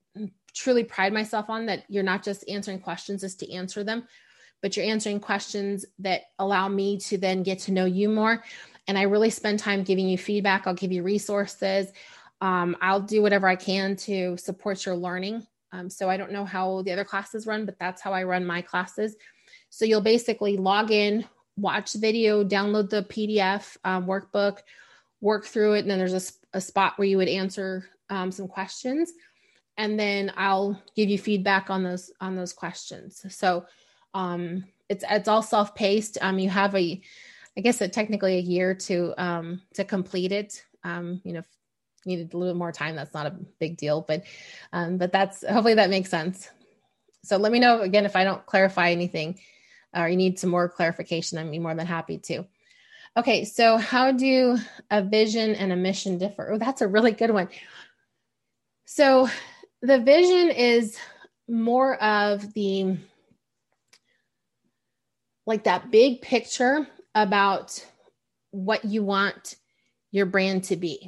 truly pride myself on, that you're not just answering questions just to answer them, but you're answering questions that allow me to then get to know you more. And I really spend time giving you feedback. I'll give you resources. Um, I'll do whatever I can to support your learning. Um, so I don't know how the other classes run, but that's how I run my classes. So you'll basically log in, watch the video, download the P D F um, workbook, work through it. And then there's a, a spot where you would answer um, some questions. And then I'll give you feedback on those, on those questions. So um, it's, it's all self-paced. Um, you have a, I guess a, technically a year to, um, to complete it. Um, you know, if you needed a little more time, that's not a big deal, but, um, but that's, hopefully that makes sense. So let me know again, if I don't clarify anything, or you need some more clarification, I'd be more than happy to. Okay. So how do a vision and a mission differ? Oh, that's a really good one. So the vision is more of the, like that big picture about what you want your brand to be.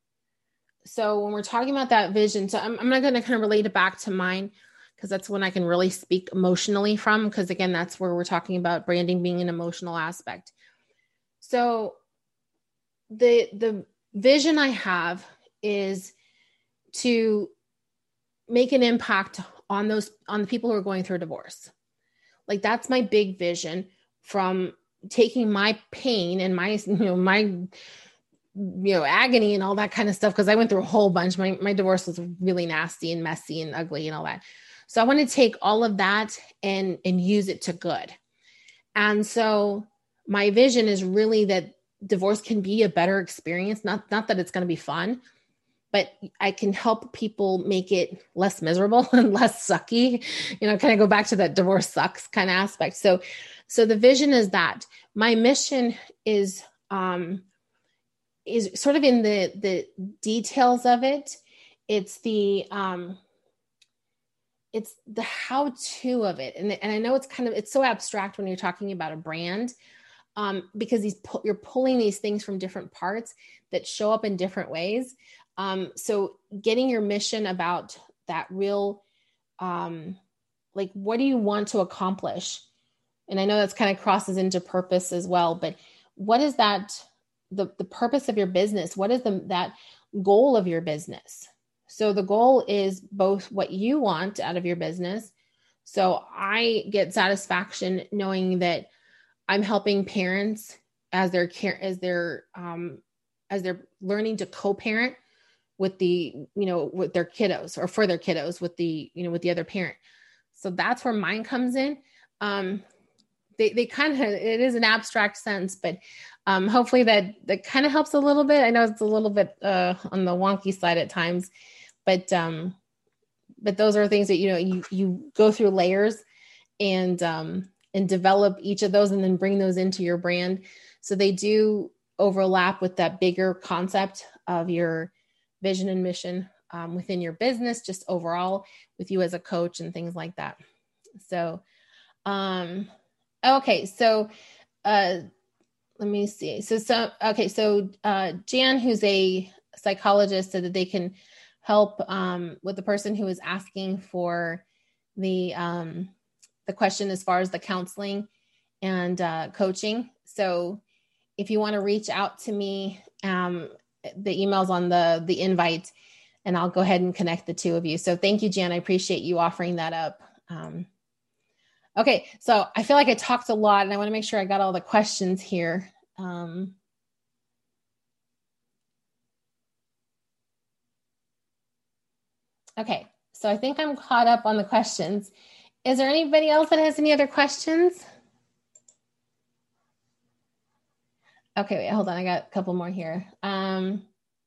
So when we're talking about that vision, so I'm, I'm not going to kind of relate it back to mine, because that's when I can really speak emotionally from, because again, that's where we're talking about branding being an emotional aspect. So the, the vision I have is to make an impact on those, on the people who are going through a divorce. Like that's my big vision, from taking my pain and my, you know, my, you know, agony and all that kind of stuff. Cause I went through a whole bunch. My, my divorce was really nasty and messy and ugly and all that. So I want to take all of that and, and use it to good. And so my vision is really that divorce can be a better experience. Not, not that it's going to be fun, but I can help people make it less miserable and less sucky, you know, kind of go back to that divorce sucks kind of aspect. So, so the vision is that. My mission is, um, is sort of in the, the details of it. It's the, um, it's the how-to of it. And, and I know it's kind of, it's so abstract when you're talking about a brand, um, because these, you're pulling these things from different parts that show up in different ways. Um, so getting your mission about that real, um, like, what do you want to accomplish? And I know that's kind of crosses into purpose as well, but what is that, the, the purpose of your business? What is the, that goal of your business? So the goal is both what you want out of your business. So I get satisfaction knowing that I'm helping parents as they're care, as they're, um, as they're learning to co-parent with the, you know, with their kiddos, or for their kiddos with the, you know, with the other parent. So that's where mine comes in. Um, they, they kind of, it is an abstract sense, but um, hopefully that, that kind of helps a little bit. I know it's a little bit uh, on the wonky side at times, but, um, but those are things that, you know, you, you go through layers and, um, and develop each of those and then bring those into your brand. So they do overlap with that bigger concept of your vision and mission um, within your business, just overall with you as a coach and things like that. So, um, okay. So, uh, let me see. So, so, okay. So, uh, Jan, who's a psychologist, said that they can help, um, with the person who is asking for the, um, the question as far as the counseling and, uh, coaching. So if you want to reach out to me, um, the email's on the, the invite, and I'll go ahead and connect the two of you. So thank you, Jan. I appreciate you offering that up. Um, okay. So I feel like I talked a lot, and I want to make sure I got all the questions here. Um, okay. So I think I'm caught up on the questions. Is there anybody else that has any other questions? Okay, wait, hold on. I got a couple more here. Um,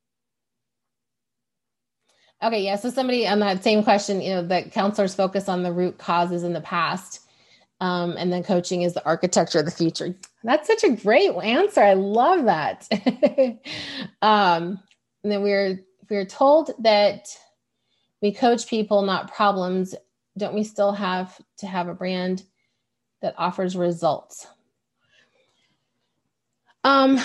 okay, yeah. So somebody on that same question, you know, that counselors focus on the root causes in the past, um, and then coaching is the architecture of the future. That's such a great answer. I love that. um, and then we're we're told that we coach people, not problems. Don't we still have to have a brand that offers results? Um,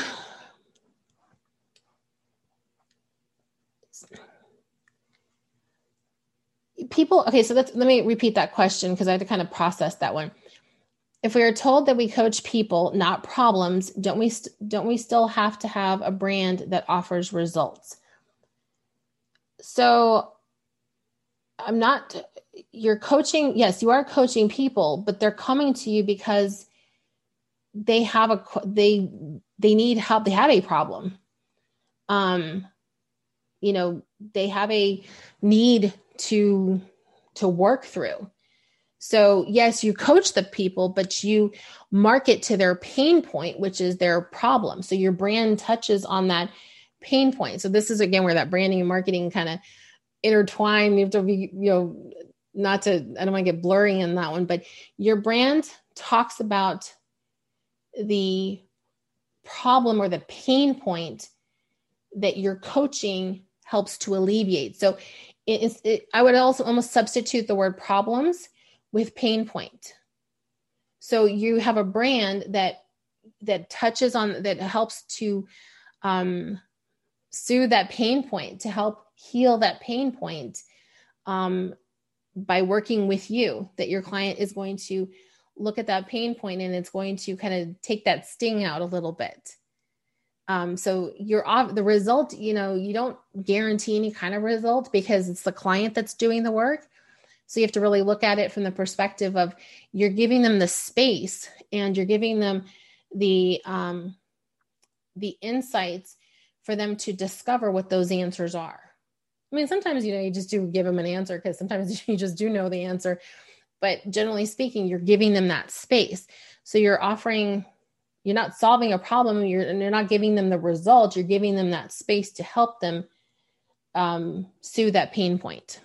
people, okay, so let's, let me repeat that question because I had to kind of process that one. If we are told that we coach people, not problems, don't we, st- don't we still have to have a brand that offers results? So I'm not, you're coaching, yes, you are coaching people, but they're coming to you because they have a, they, they need help. They have a problem. Um, you know, they have a need to, to work through. So yes, you coach the people, but you market to their pain point, which is their problem. So your brand touches on that pain point. So this is again where that branding and marketing kind of intertwine. You have to be, you know, not to, I don't want to get blurry in that one, but your brand talks about the problem or the pain point that your coaching helps to alleviate. So it, it, I would also almost substitute the word problems with pain point. So you have a brand that, that touches on, that helps to um, soothe that pain point, to help heal that pain point um, by working with you, that your client is going to look at that pain point and it's going to kind of take that sting out a little bit. Um, so you're off the result, you know, you don't guarantee any kind of result because it's the client that's doing the work. So you have to really look at it from the perspective of you're giving them the space and you're giving them the, um, the insights for them to discover what those answers are. I mean, sometimes, you know, you just do give them an answer because sometimes you just do know the answer, but generally speaking, you're giving them that space. So you're offering, you're not solving a problem. You're, and you're not giving them the result. You're giving them that space to help them um, soothe that pain point.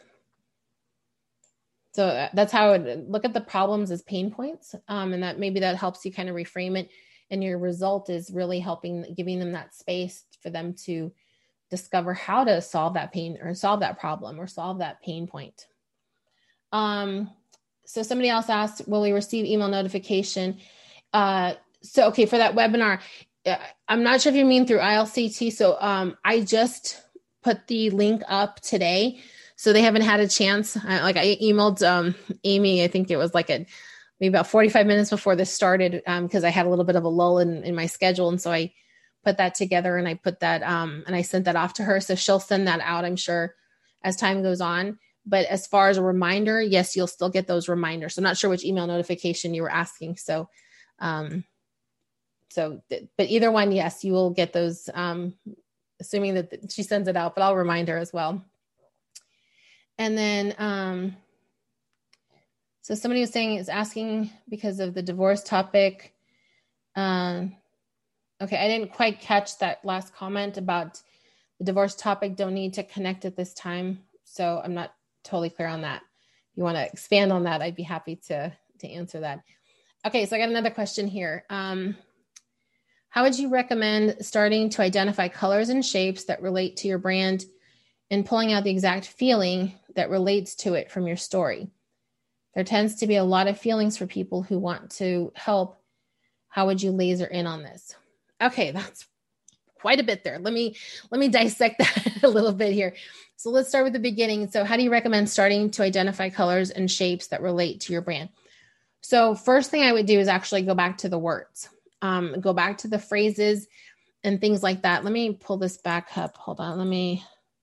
So that's how I would look at the problems as pain points. Um, and that maybe that helps you kind of reframe it. And your result is really helping, giving them that space for them to discover how to solve that pain or solve that problem or solve that pain point. Um, so somebody else asked, will we receive email notification? Uh, so, okay, for that webinar, uh, I'm not sure if you mean through I L C T. So um, I just put the link up today. So they haven't had a chance. I, like I emailed um, Amy, I think it was like a, maybe about forty-five minutes before this started because um, I had a little bit of a lull in, in my schedule. And so I put that together and I put that um, and I sent that off to her. So she'll send that out, I'm sure, as time goes on. But as far as a reminder, yes, you'll still get those reminders. So I'm not sure which email notification you were asking. So, um, so, but either one, yes, you will get those, um, assuming that she sends it out, but I'll remind her as well. And then, um, So somebody was saying is asking because of the divorce topic. Um, okay, I didn't quite catch that last comment about the divorce topic. Don't need to connect at this time. So I'm not totally clear on that. If you want to expand on that, I'd be happy to, to answer that. Okay, so I got another question here. Um, how would you recommend starting to identify colors and shapes that relate to your brand and pulling out the exact feeling that relates to it from your story? There tends to be a lot of feelings for people who want to help. How would you laser in on this? Okay, that's quite a bit there. Let me let me dissect that a little bit here. So let's start with the beginning. So how do you recommend starting to identify colors and shapes that relate to your brand? So first thing I would do is actually go back to the words, um, go back to the phrases and things like that. Let me pull this back up. Hold on. Let me.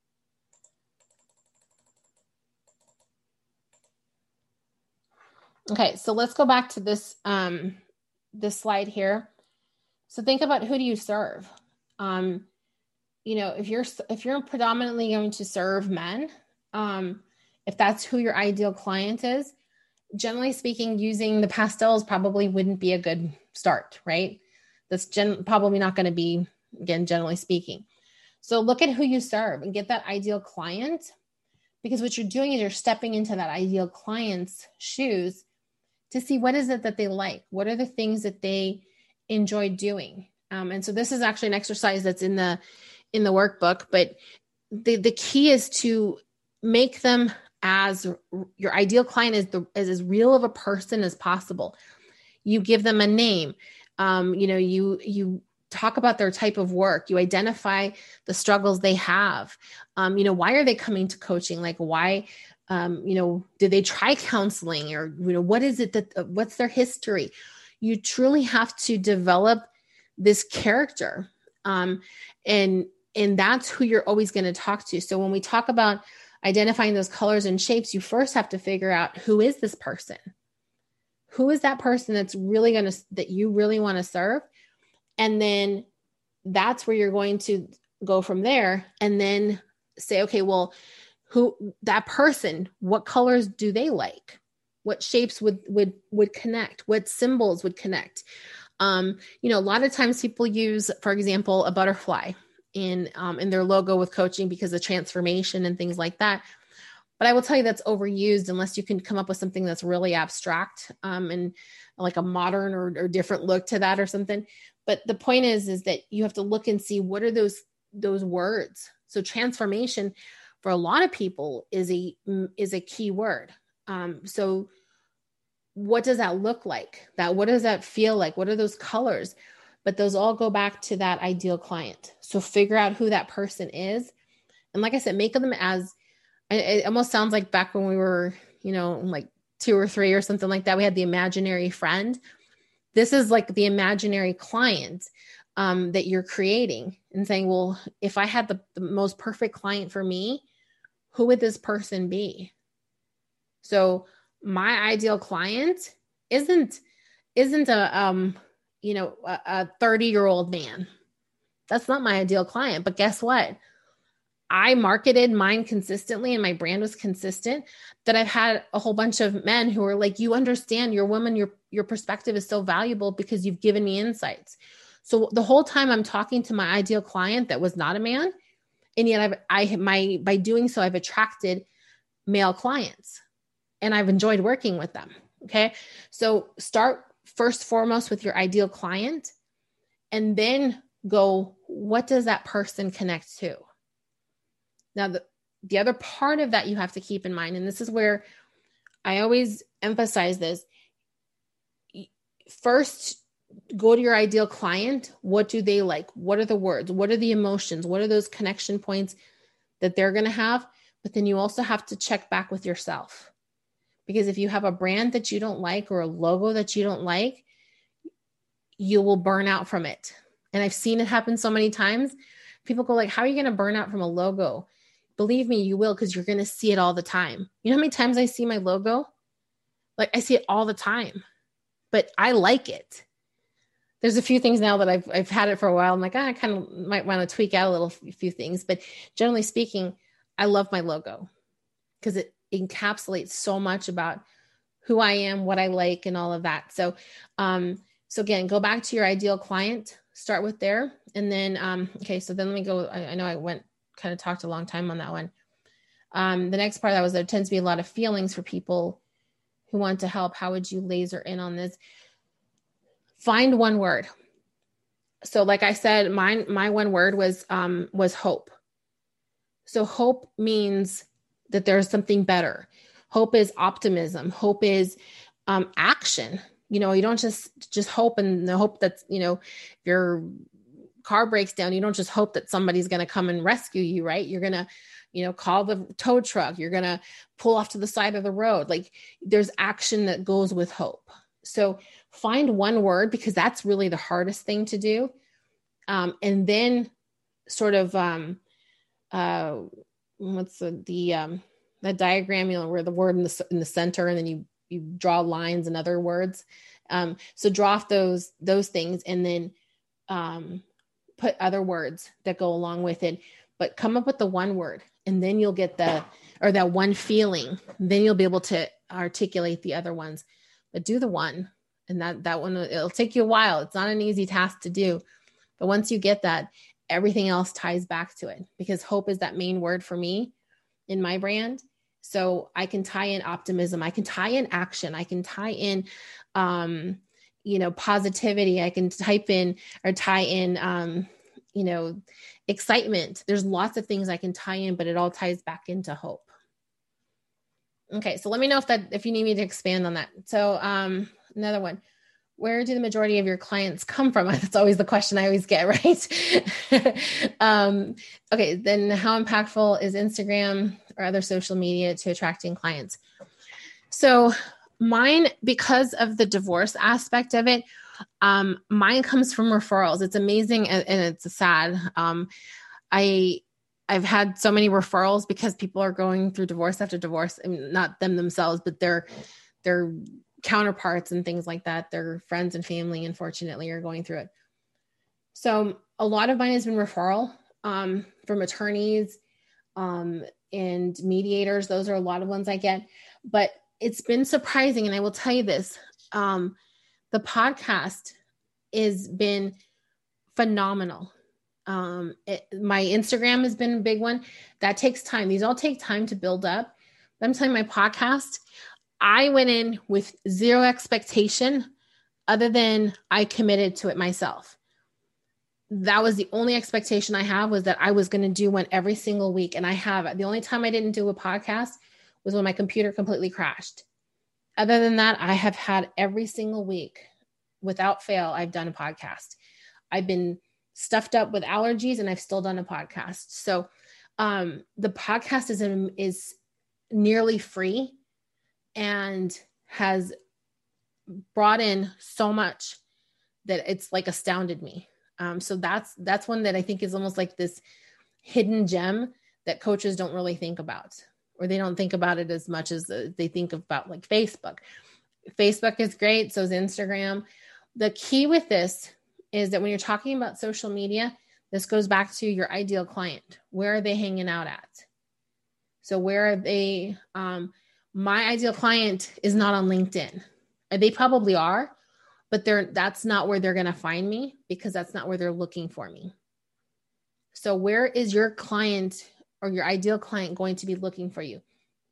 Okay, so let's go back to this, um, this slide here. So think about, who do you serve? Um, you know, if you're, if you're predominantly going to serve men, um, if that's who your ideal client is, generally speaking, using the pastels probably wouldn't be a good start, right? That's gen- probably not going to be, again, generally speaking. So look at who you serve and get that ideal client, because what you're doing is you're stepping into that ideal client's shoes to see what is it that they like. What are the things that they enjoy doing? Um, and so this is actually an exercise that's in the in the workbook, but the, the key is to make them as your ideal client is the as, as real of a person as possible. You give them a name. Um, you know, you you talk about their type of work. You identify the struggles they have. Um, you know, why are they coming to coaching? Like, why? Um, you know, did they try counseling, or, you know, what is it that, uh, what's their history? You truly have to develop this character. Um, and, and that's who you're always going to talk to. So when we talk about identifying those colors and shapes, you first have to figure out, who is this person? Who is that person that's really going to, that you really want to serve? And then that's where you're going to go from there, and then say, okay, well, who that person, what colors do they like? What shapes would, would, would connect? What symbols would connect? Um, you know, a lot of times people use, for example, a butterfly in, um, in their logo with coaching because of transformation and things like that. But I will tell you that's overused unless you can come up with something that's really abstract, um, and like a modern or, or different look to that or something. But the point is, is that you have to look and see, what are those, those words. So transformation for a lot of people is a, is a key word. Um, so what does that look like? That, what does that feel like? What are those colors? But those all go back to that ideal client. So figure out who that person is. And like I said, make them as, it almost sounds like back when we were, you know, like two or three or something like that, we had the imaginary friend. This is like the imaginary client, um, that you're creating and saying, well, if I had the, the most perfect client for me, who would this person be? So my ideal client isn't, isn't a, um, you know, a thirty year old man. That's not my ideal client. But guess what? I marketed mine consistently and my brand was consistent, that I've had a whole bunch of men who are like, you understand, your woman, your, your perspective is so valuable because you've given me insights. So the whole time I'm talking to my ideal client that was not a man, and yet I've, I, my, by doing so, I've attracted male clients and I've enjoyed working with them. Okay. So start first foremost with your ideal client, and then go, what does that person connect to? Now, the, the other part of that you have to keep in mind, and this is where I always emphasize this, first, go to your ideal client. What do they like? What are the words? What are the emotions? What are those connection points that they're going to have? But then you also have to check back with yourself. Because if you have a brand that you don't like or a logo that you don't like, you will burn out from it. And I've seen it happen so many times. People go like, how are you going to burn out from a logo? Believe me, you will, because you're going to see it all the time. You know how many times I see my logo? Like, I see it all the time, but I like it. There's a few things now that I've I've had it for a while. I'm like, ah, I kind of might want to tweak out a little few things, but generally speaking, I love my logo because it encapsulates so much about who I am, what I like, and all of that. So, um, so again, go back to your ideal client, start with there. And then, um, okay, so then let me go. I, I know I went kind of talked a long time on that one. Um, the next part of that was there tends to be a lot of feelings for people who want to help. How would you laser in on this? Find one word. So like I said, mine, my one word was, um, was hope. So hope means that there's something better. Hope is optimism. Hope is, um, action. You know, you don't just, just hope and the hope that's, you know, your car breaks down. You don't just hope that somebody's going to come and rescue you, right? You're going to, you know, call the tow truck. You're going to pull off to the side of the road. Like there's action that goes with hope. So find one word, because that's really the hardest thing to do. Um, and then sort of, um, uh, what's the, the, um, the diagram, you know, where the word in the, in the center, and then you, you draw lines and other words. Um, so draw off those, those things, and then, um, put other words that go along with it, but come up with the one word, and then you'll get the, or that one feeling, then you'll be able to articulate the other ones, but do the one. And that, that one, it'll take you a while. It's not an easy task to do, but once you get that, everything else ties back to it, because hope is that main word for me in my brand. So I can tie in optimism. I can tie in action. I can tie in, um, you know, positivity. I can type in or tie in, um, you know, excitement. There's lots of things I can tie in, but it all ties back into hope. Okay. So let me know if that, if you need me to expand on that. So, um, another one, where do the majority of your clients come from? That's always the question I always get, right? um, okay. Then how impactful is Instagram or other social media to attracting clients? So mine, because of the divorce aspect of it, um, mine comes from referrals. It's amazing. And, and it's sad. Um, I, I've had so many referrals because people are going through divorce after divorce, and not them themselves, but their, their counterparts and things like that. Their friends and family, unfortunately, are going through it. So a lot of mine has been referral, um, from attorneys, um, and mediators. Those are a lot of ones I get, but it's been surprising. And I will tell you this, um, the podcast has been phenomenal. Um, it, my Instagram has been a big one. That takes time. These all take time to build up. But I'm telling you, my podcast, I went in with zero expectation other than I committed to it myself. That was the only expectation I have, was that I was going to do one every single week. And I have. The only time I didn't do a podcast was when my computer completely crashed. Other than that, I have had every single week without fail. I've done a podcast. I've been stuffed up with allergies and I've still done a podcast. So, um, the podcast is, is nearly free and has brought in so much that it's like astounded me. Um, so that's, that's one that I think is almost like this hidden gem that coaches don't really think about, or they don't think about it as much as they think about like Facebook. Facebook is great. So is Instagram. The key with this is that when you're talking about social media, this goes back to your ideal client. Where are they hanging out at? So where are they? Um, my ideal client is not on LinkedIn. They probably are, but they're, that's not where they're going to find me, because that's not where they're looking for me. So where is your client or your ideal client going to be looking for you?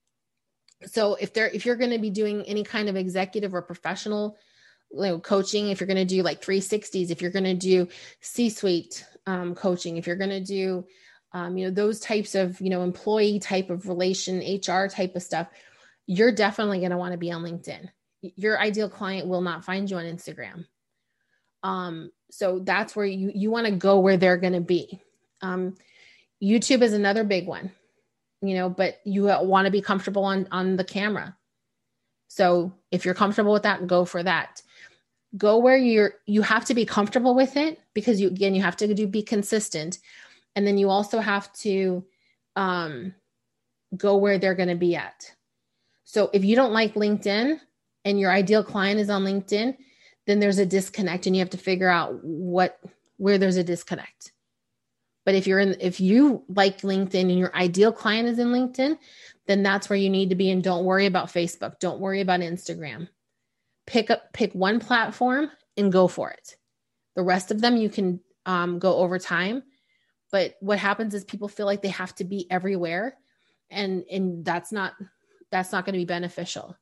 So if they're, if you're going to be doing any kind of executive or professional, you know, coaching, if you're going to do like three sixties, if you're going to do C-suite um, coaching, if you're going to do, um, you know, those types of, you know, employee type of relation, H R type of stuff, you're definitely going to want to be on LinkedIn. Your ideal client will not find you on Instagram. Um, so that's where you, you want to go where they're going to be. Um, YouTube is another big one, you know, but you want to be comfortable on, on the camera. So if you're comfortable with that, go for that. Go where you're, you have to be comfortable with it, because you, again, you have to do, be consistent. And then you also have to, um, go where they're going to be at. So if you don't like LinkedIn and your ideal client is on LinkedIn, then there's a disconnect, and you have to figure out what, where there's a disconnect. But if you're in, if you like LinkedIn and your ideal client is in LinkedIn, then that's where you need to be. And don't worry about Facebook. Don't worry about Instagram. Pick up, pick one platform and go for it. The rest of them, you can um, go over time. But what happens is people feel like they have to be everywhere. And, and that's not, that's not going to be beneficial.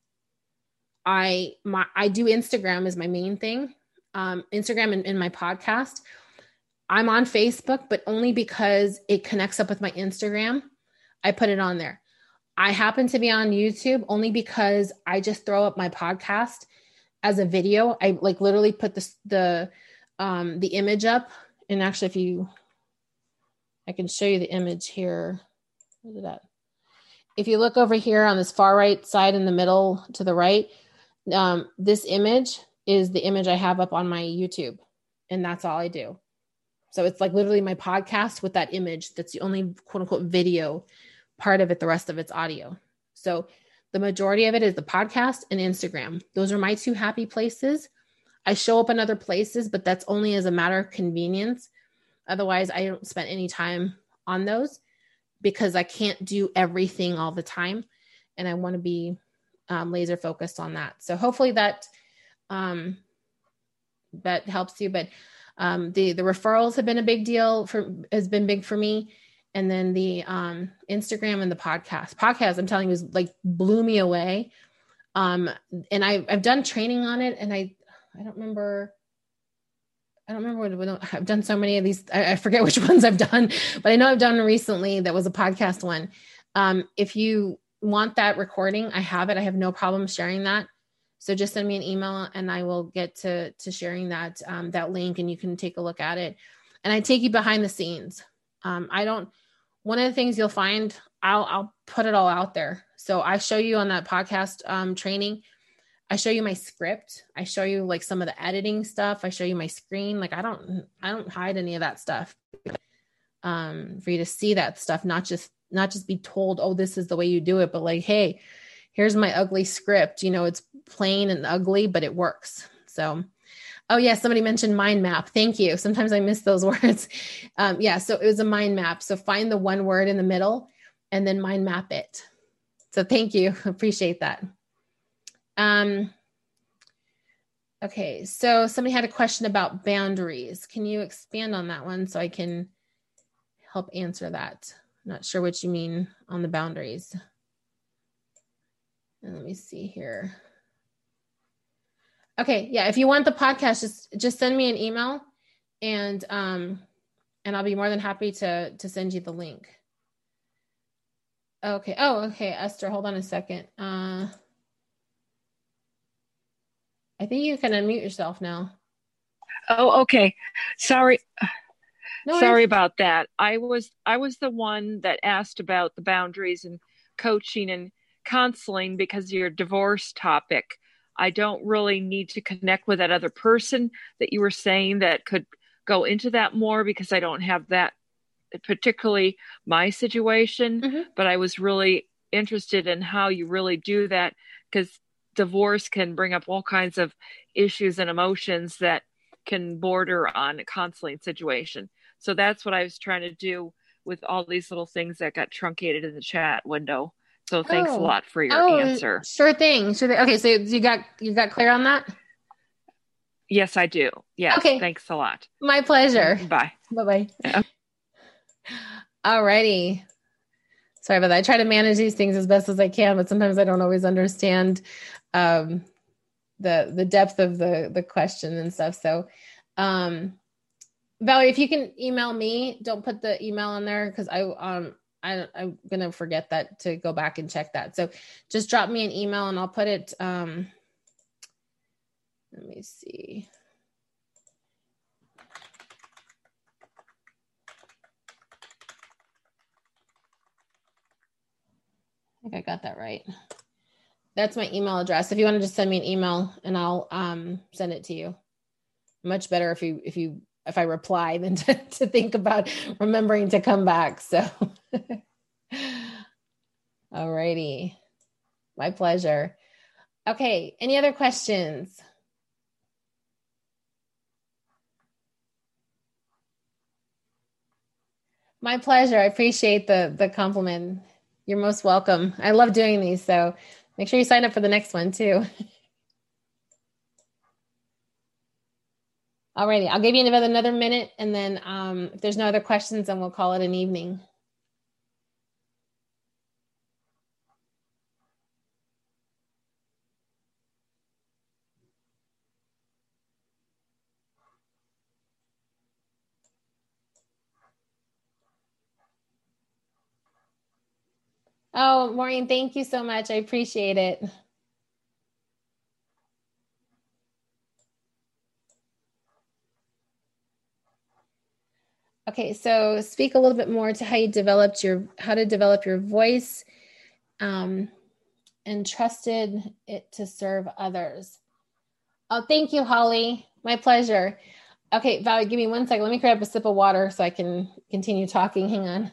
I, my, I do Instagram as my main thing. Um, Instagram and, and my podcast. I'm on Facebook, but only because it connects up with my Instagram. I put it on there. I happen to be on YouTube only because I just throw up my podcast as a video. I like literally put the, the, um, the image up. And actually, if you, I can show you the image here. Look at that. If you look over here on this far right side in the middle to the right, um, this image is the image I have up on my YouTube. And that's all I do. So it's like literally my podcast with that image. That's the only quote unquote video part of it. The rest of it's audio. So the majority of it is the podcast and Instagram. Those are my two happy places. I show up in other places, but that's only as a matter of convenience. Otherwise, I don't spend any time on those because I can't do everything all the time. And I want to be um, laser focused on that. So hopefully that, um, that helps you. But um, the, the referrals have been a big deal for, has been big for me. And then the um, Instagram and the podcast. Podcast, I'm telling you, was like blew me away. Um, and I, I've done training on it, and I, I don't remember. I don't remember what, what I've done. So many of these, I, I forget which ones I've done, but I know I've done recently. That was a podcast one. Um, if you want that recording, I have it. I have no problem sharing that. So just send me an email, and I will get to to sharing that um, that link, and you can take a look at it. And I take you behind the scenes. Um, I don't, one of the things you'll find, I'll, I'll put it all out there. So I show you on that podcast um, training, I show you my script. I show you like some of the editing stuff. I show you my screen. Like I don't, I don't hide any of that stuff um, for you to see that stuff, not just, not just be told, oh, this is the way you do it, but like, hey, here's my ugly script. You know, it's plain and ugly, but it works. So oh yeah, somebody mentioned mind map. Thank you. Sometimes I miss those words. Um, yeah, so it was a mind map. So find the one word in the middle and then mind map it. So thank you. Appreciate that. Um, okay, so somebody had a question about boundaries. Can you expand on that one so I can help answer that? I'm not sure what you mean on the boundaries. And let me see here. Okay. Yeah. If you want the podcast, just, just send me an email and, um, and I'll be more than happy to, to send you the link. Okay. Oh, okay. Esther, hold on a second. Uh, I think you can unmute yourself now. Oh, okay. Sorry. No Sorry worries. about that. I was, I was the one that asked about the boundaries and coaching and counseling because of your divorce topic. I don't really need to connect with that other person that you were saying that could go into that more because I don't have that, particularly my situation, Mm-hmm. but I was really interested in how you really do that because divorce can bring up all kinds of issues and emotions that can border on a counseling situation. So that's what I was trying to do with all these little things that got truncated in the chat window. So thanks a Oh, lot for your oh, answer. sure thing. Sure thing. Okay. So you got, you got clear on that? Yes, I do. Yes. Okay. Thanks a lot. My pleasure. Bye. Bye-bye. All righty. Sorry about that. I try to manage these things as best as I can, but sometimes I don't always understand um, the the depth of the the question and stuff. So, um, Valerie, if you can email me, don't put the email in there because I um I I'm gonna forget that to go back and check that. So just drop me an email and I'll put it. Um, let me see. I think I got that right. That's my email address. If you want to just send me an email and I'll um, send it to you. Much better if you if you if I reply than to, to think about remembering to come back. So, all righty, my pleasure. Okay, any other questions? My pleasure. I appreciate the the compliment. You're most welcome. I love doing these. So make sure you sign up for the next one too. Alrighty, I'll give you another, another minute, and then um, if there's no other questions, then we'll call it an evening. Oh, Maureen, thank you so much. I appreciate it. Okay, so speak a little bit more to how you developed your, how to develop your voice um, and trusted it to serve others. Oh, thank you, Holly. My pleasure. Okay, Valerie, give me one second. Let me grab a sip of water so I can continue talking. Hang on.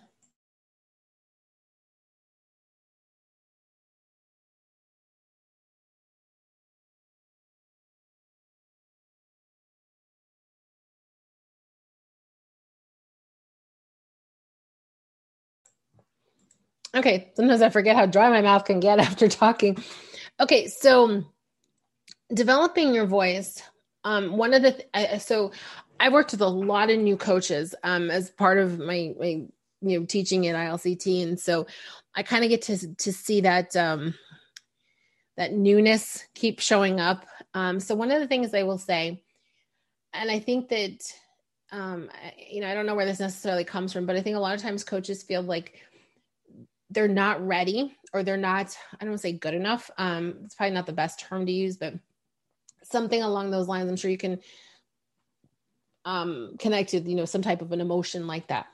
Okay, sometimes I forget how dry my mouth can get after talking. Okay, so developing your voice. Um, one of the th- I, so I worked with a lot of new coaches um, as part of my, my you know teaching at I L C T, and so I kind of get to to see that um, that newness keep showing up. Um, so one of the things I will say, and I think that um, you know I don't know where this necessarily comes from, but I think a lot of times coaches feel like they're not ready or they're not, I don't want to say good enough. Um, it's probably not the best term to use, but something along those lines. I'm sure you can um, connect with, you know, some type of an emotion like that.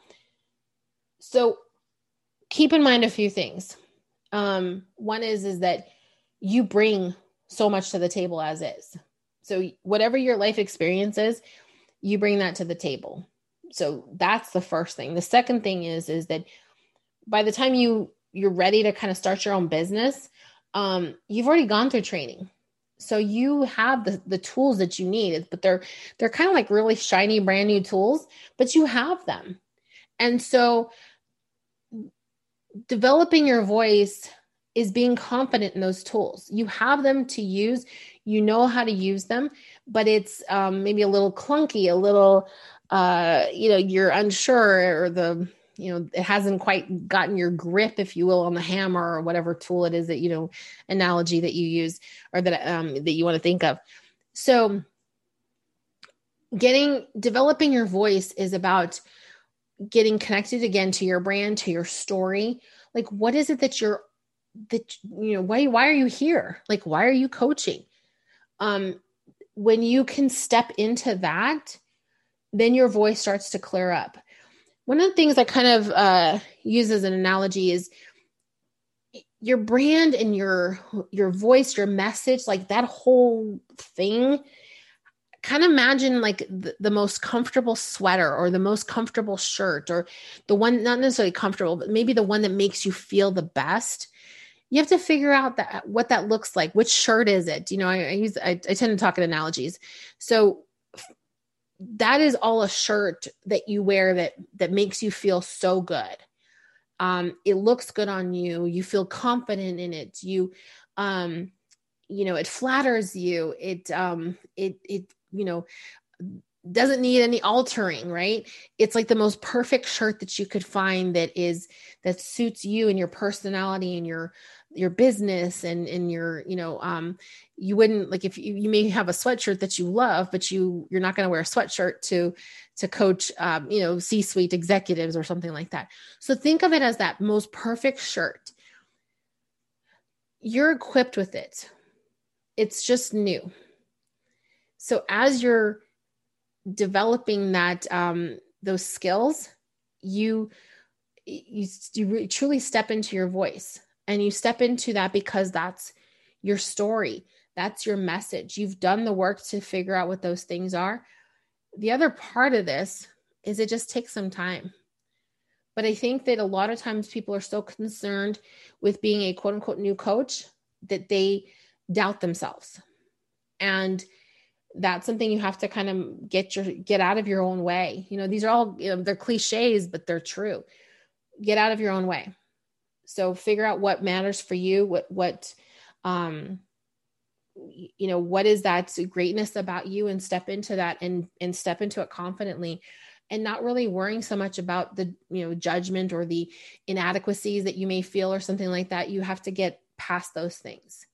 So keep in mind a few things. Um, one is, is that you bring so much to the table as is. So whatever your life experience is, you bring that to the table. So that's the first thing. The second thing is, is that by the time you you're ready to kind of start your own business, um, you've already gone through training. So you have the, the tools that you need, but they're, they're kind of like really shiny, brand new tools, but you have them. And so developing your voice is being confident in those tools. You have them to use, you know how to use them, but it's um, maybe a little clunky, a little, uh, you know, you're unsure, or the, you know, it hasn't quite gotten your grip, if you will, on the hammer or whatever tool it is that, you know, analogy that you use or that, um, that you want to think of. So getting, developing your voice is about getting connected again to your brand, to your story. Like, what is it that you're, that, you know, why, why are you here? Like, why are you coaching? Um, when you can step into that, then your voice starts to clear up. One of the things I kind of uh, use as an analogy is your brand and your, your voice, your message, like that whole thing. Kind of imagine like the, the most comfortable sweater or the most comfortable shirt, or the one, not necessarily comfortable, but maybe the one that makes you feel the best. You have to figure out that what that looks like. Which shirt is it? You know, I, I use, I, I tend to talk in analogies. So that is all a shirt that you wear that, that makes you feel so good. Um, it looks good on you. You feel confident in it. You, um, you know, it flatters you. It, um, it, it, you know, doesn't need any altering, right? It's like the most perfect shirt that you could find that is, that suits you and your personality and your, your business and, and your, you know, um, you wouldn't like, if you, you may have a sweatshirt that you love, but you, you're not going to wear a sweatshirt to, to coach, um, you know, C-suite executives or something like that. So think of it as that most perfect shirt. You're equipped with it. It's just new. So as you're developing that, um, those skills, you, you, you truly step into your voice, and you step into that because that's your story. That's your message. You've done the work to figure out what those things are. The other part of this is it just takes some time. But I think that a lot of times people are so concerned with being a quote unquote new coach that they doubt themselves. And that's something you have to kind of get your, get out of your own way. You know, these are all, you know, they're cliches, but they're true. Get out of your own way. So figure out what matters for you, what, what, um, you know, what is that greatness about you, and step into that and, and step into it confidently, and not really worrying so much about the, you know, judgment or the inadequacies that you may feel or something like that. You have to get past those things.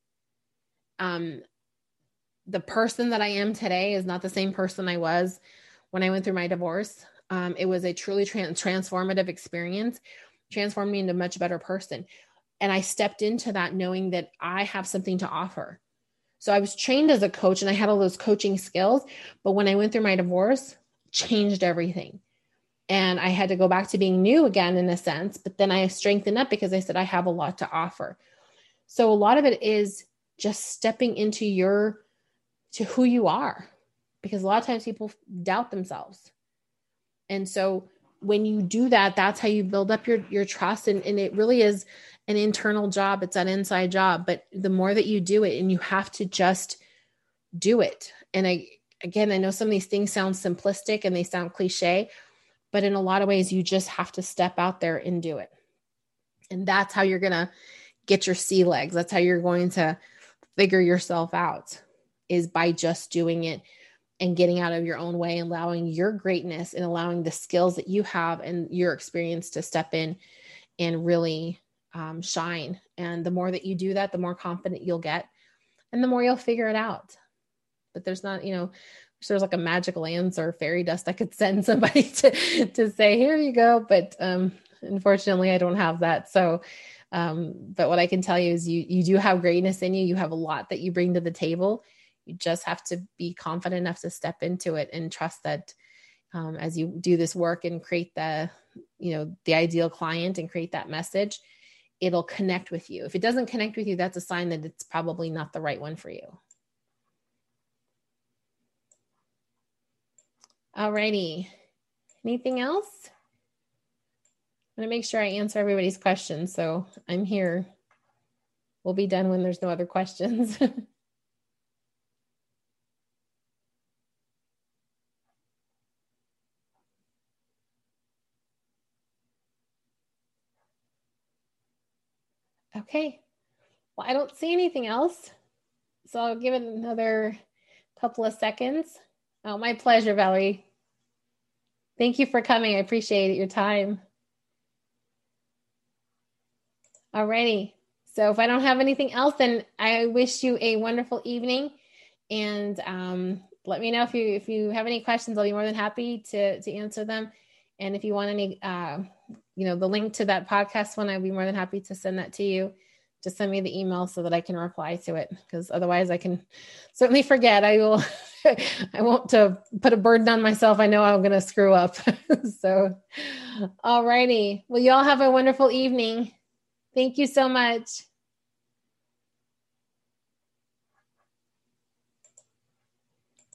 Um, the person that I am today is not the same person I was when I went through my divorce. Um, it was a truly trans- transformative experience, transformed me into a much better person. And I stepped into that knowing that I have something to offer. So I was trained as a coach and I had all those coaching skills, but when I went through my divorce, changed everything. And I had to go back to being new again in a sense, but then I strengthened up because I said, I have a lot to offer. So a lot of it is just stepping into your, to who you are, because a lot of times people doubt themselves. And so when you do that, that's how you build up your, your trust. And, and it really is an internal job. It's an inside job, but the more that you do it, and you have to just do it. And I, again, I know some of these things sound simplistic and they sound cliche, but in a lot of ways, you just have to step out there and do it. And that's how you're going to get your sea legs. That's how you're going to figure yourself out, is by just doing it and getting out of your own way, allowing your greatness and allowing the skills that you have and your experience to step in and really um, shine. And the more that you do that, the more confident you'll get and the more you'll figure it out. But there's not, you know, there's like a magical answer, fairy dust I could send somebody to, to say, here you go. But um, unfortunately, I don't have that. So, um, but what I can tell you is you, you do have greatness in you. You have a lot that you bring to the table. You just have to be confident enough to step into it and trust that um, as you do this work and create the, you know, the ideal client and create that message, it'll connect with you. If it doesn't connect with you, that's a sign that it's probably not the right one for you. Alrighty. Anything else? I'm going to make sure I answer everybody's questions. So I'm here. We'll be done when there's no other questions. Okay. Well, I don't see anything else. So I'll give it another couple of seconds. Oh, my pleasure, Valerie. Thank you for coming. I appreciate it, your time. Alrighty. So if I don't have anything else, then I wish you a wonderful evening. And um, let me know if you if you have any questions. I'll be more than happy to to answer them. And if you want any, uh, you know, the link to that podcast one, I'd be more than happy to send that to you. Just send me the email so that I can reply to it, because otherwise I can certainly forget. I will, I won't to put a burden on myself. I know I'm going to screw up. So, all righty. Well, you all have a wonderful evening. Thank you so much.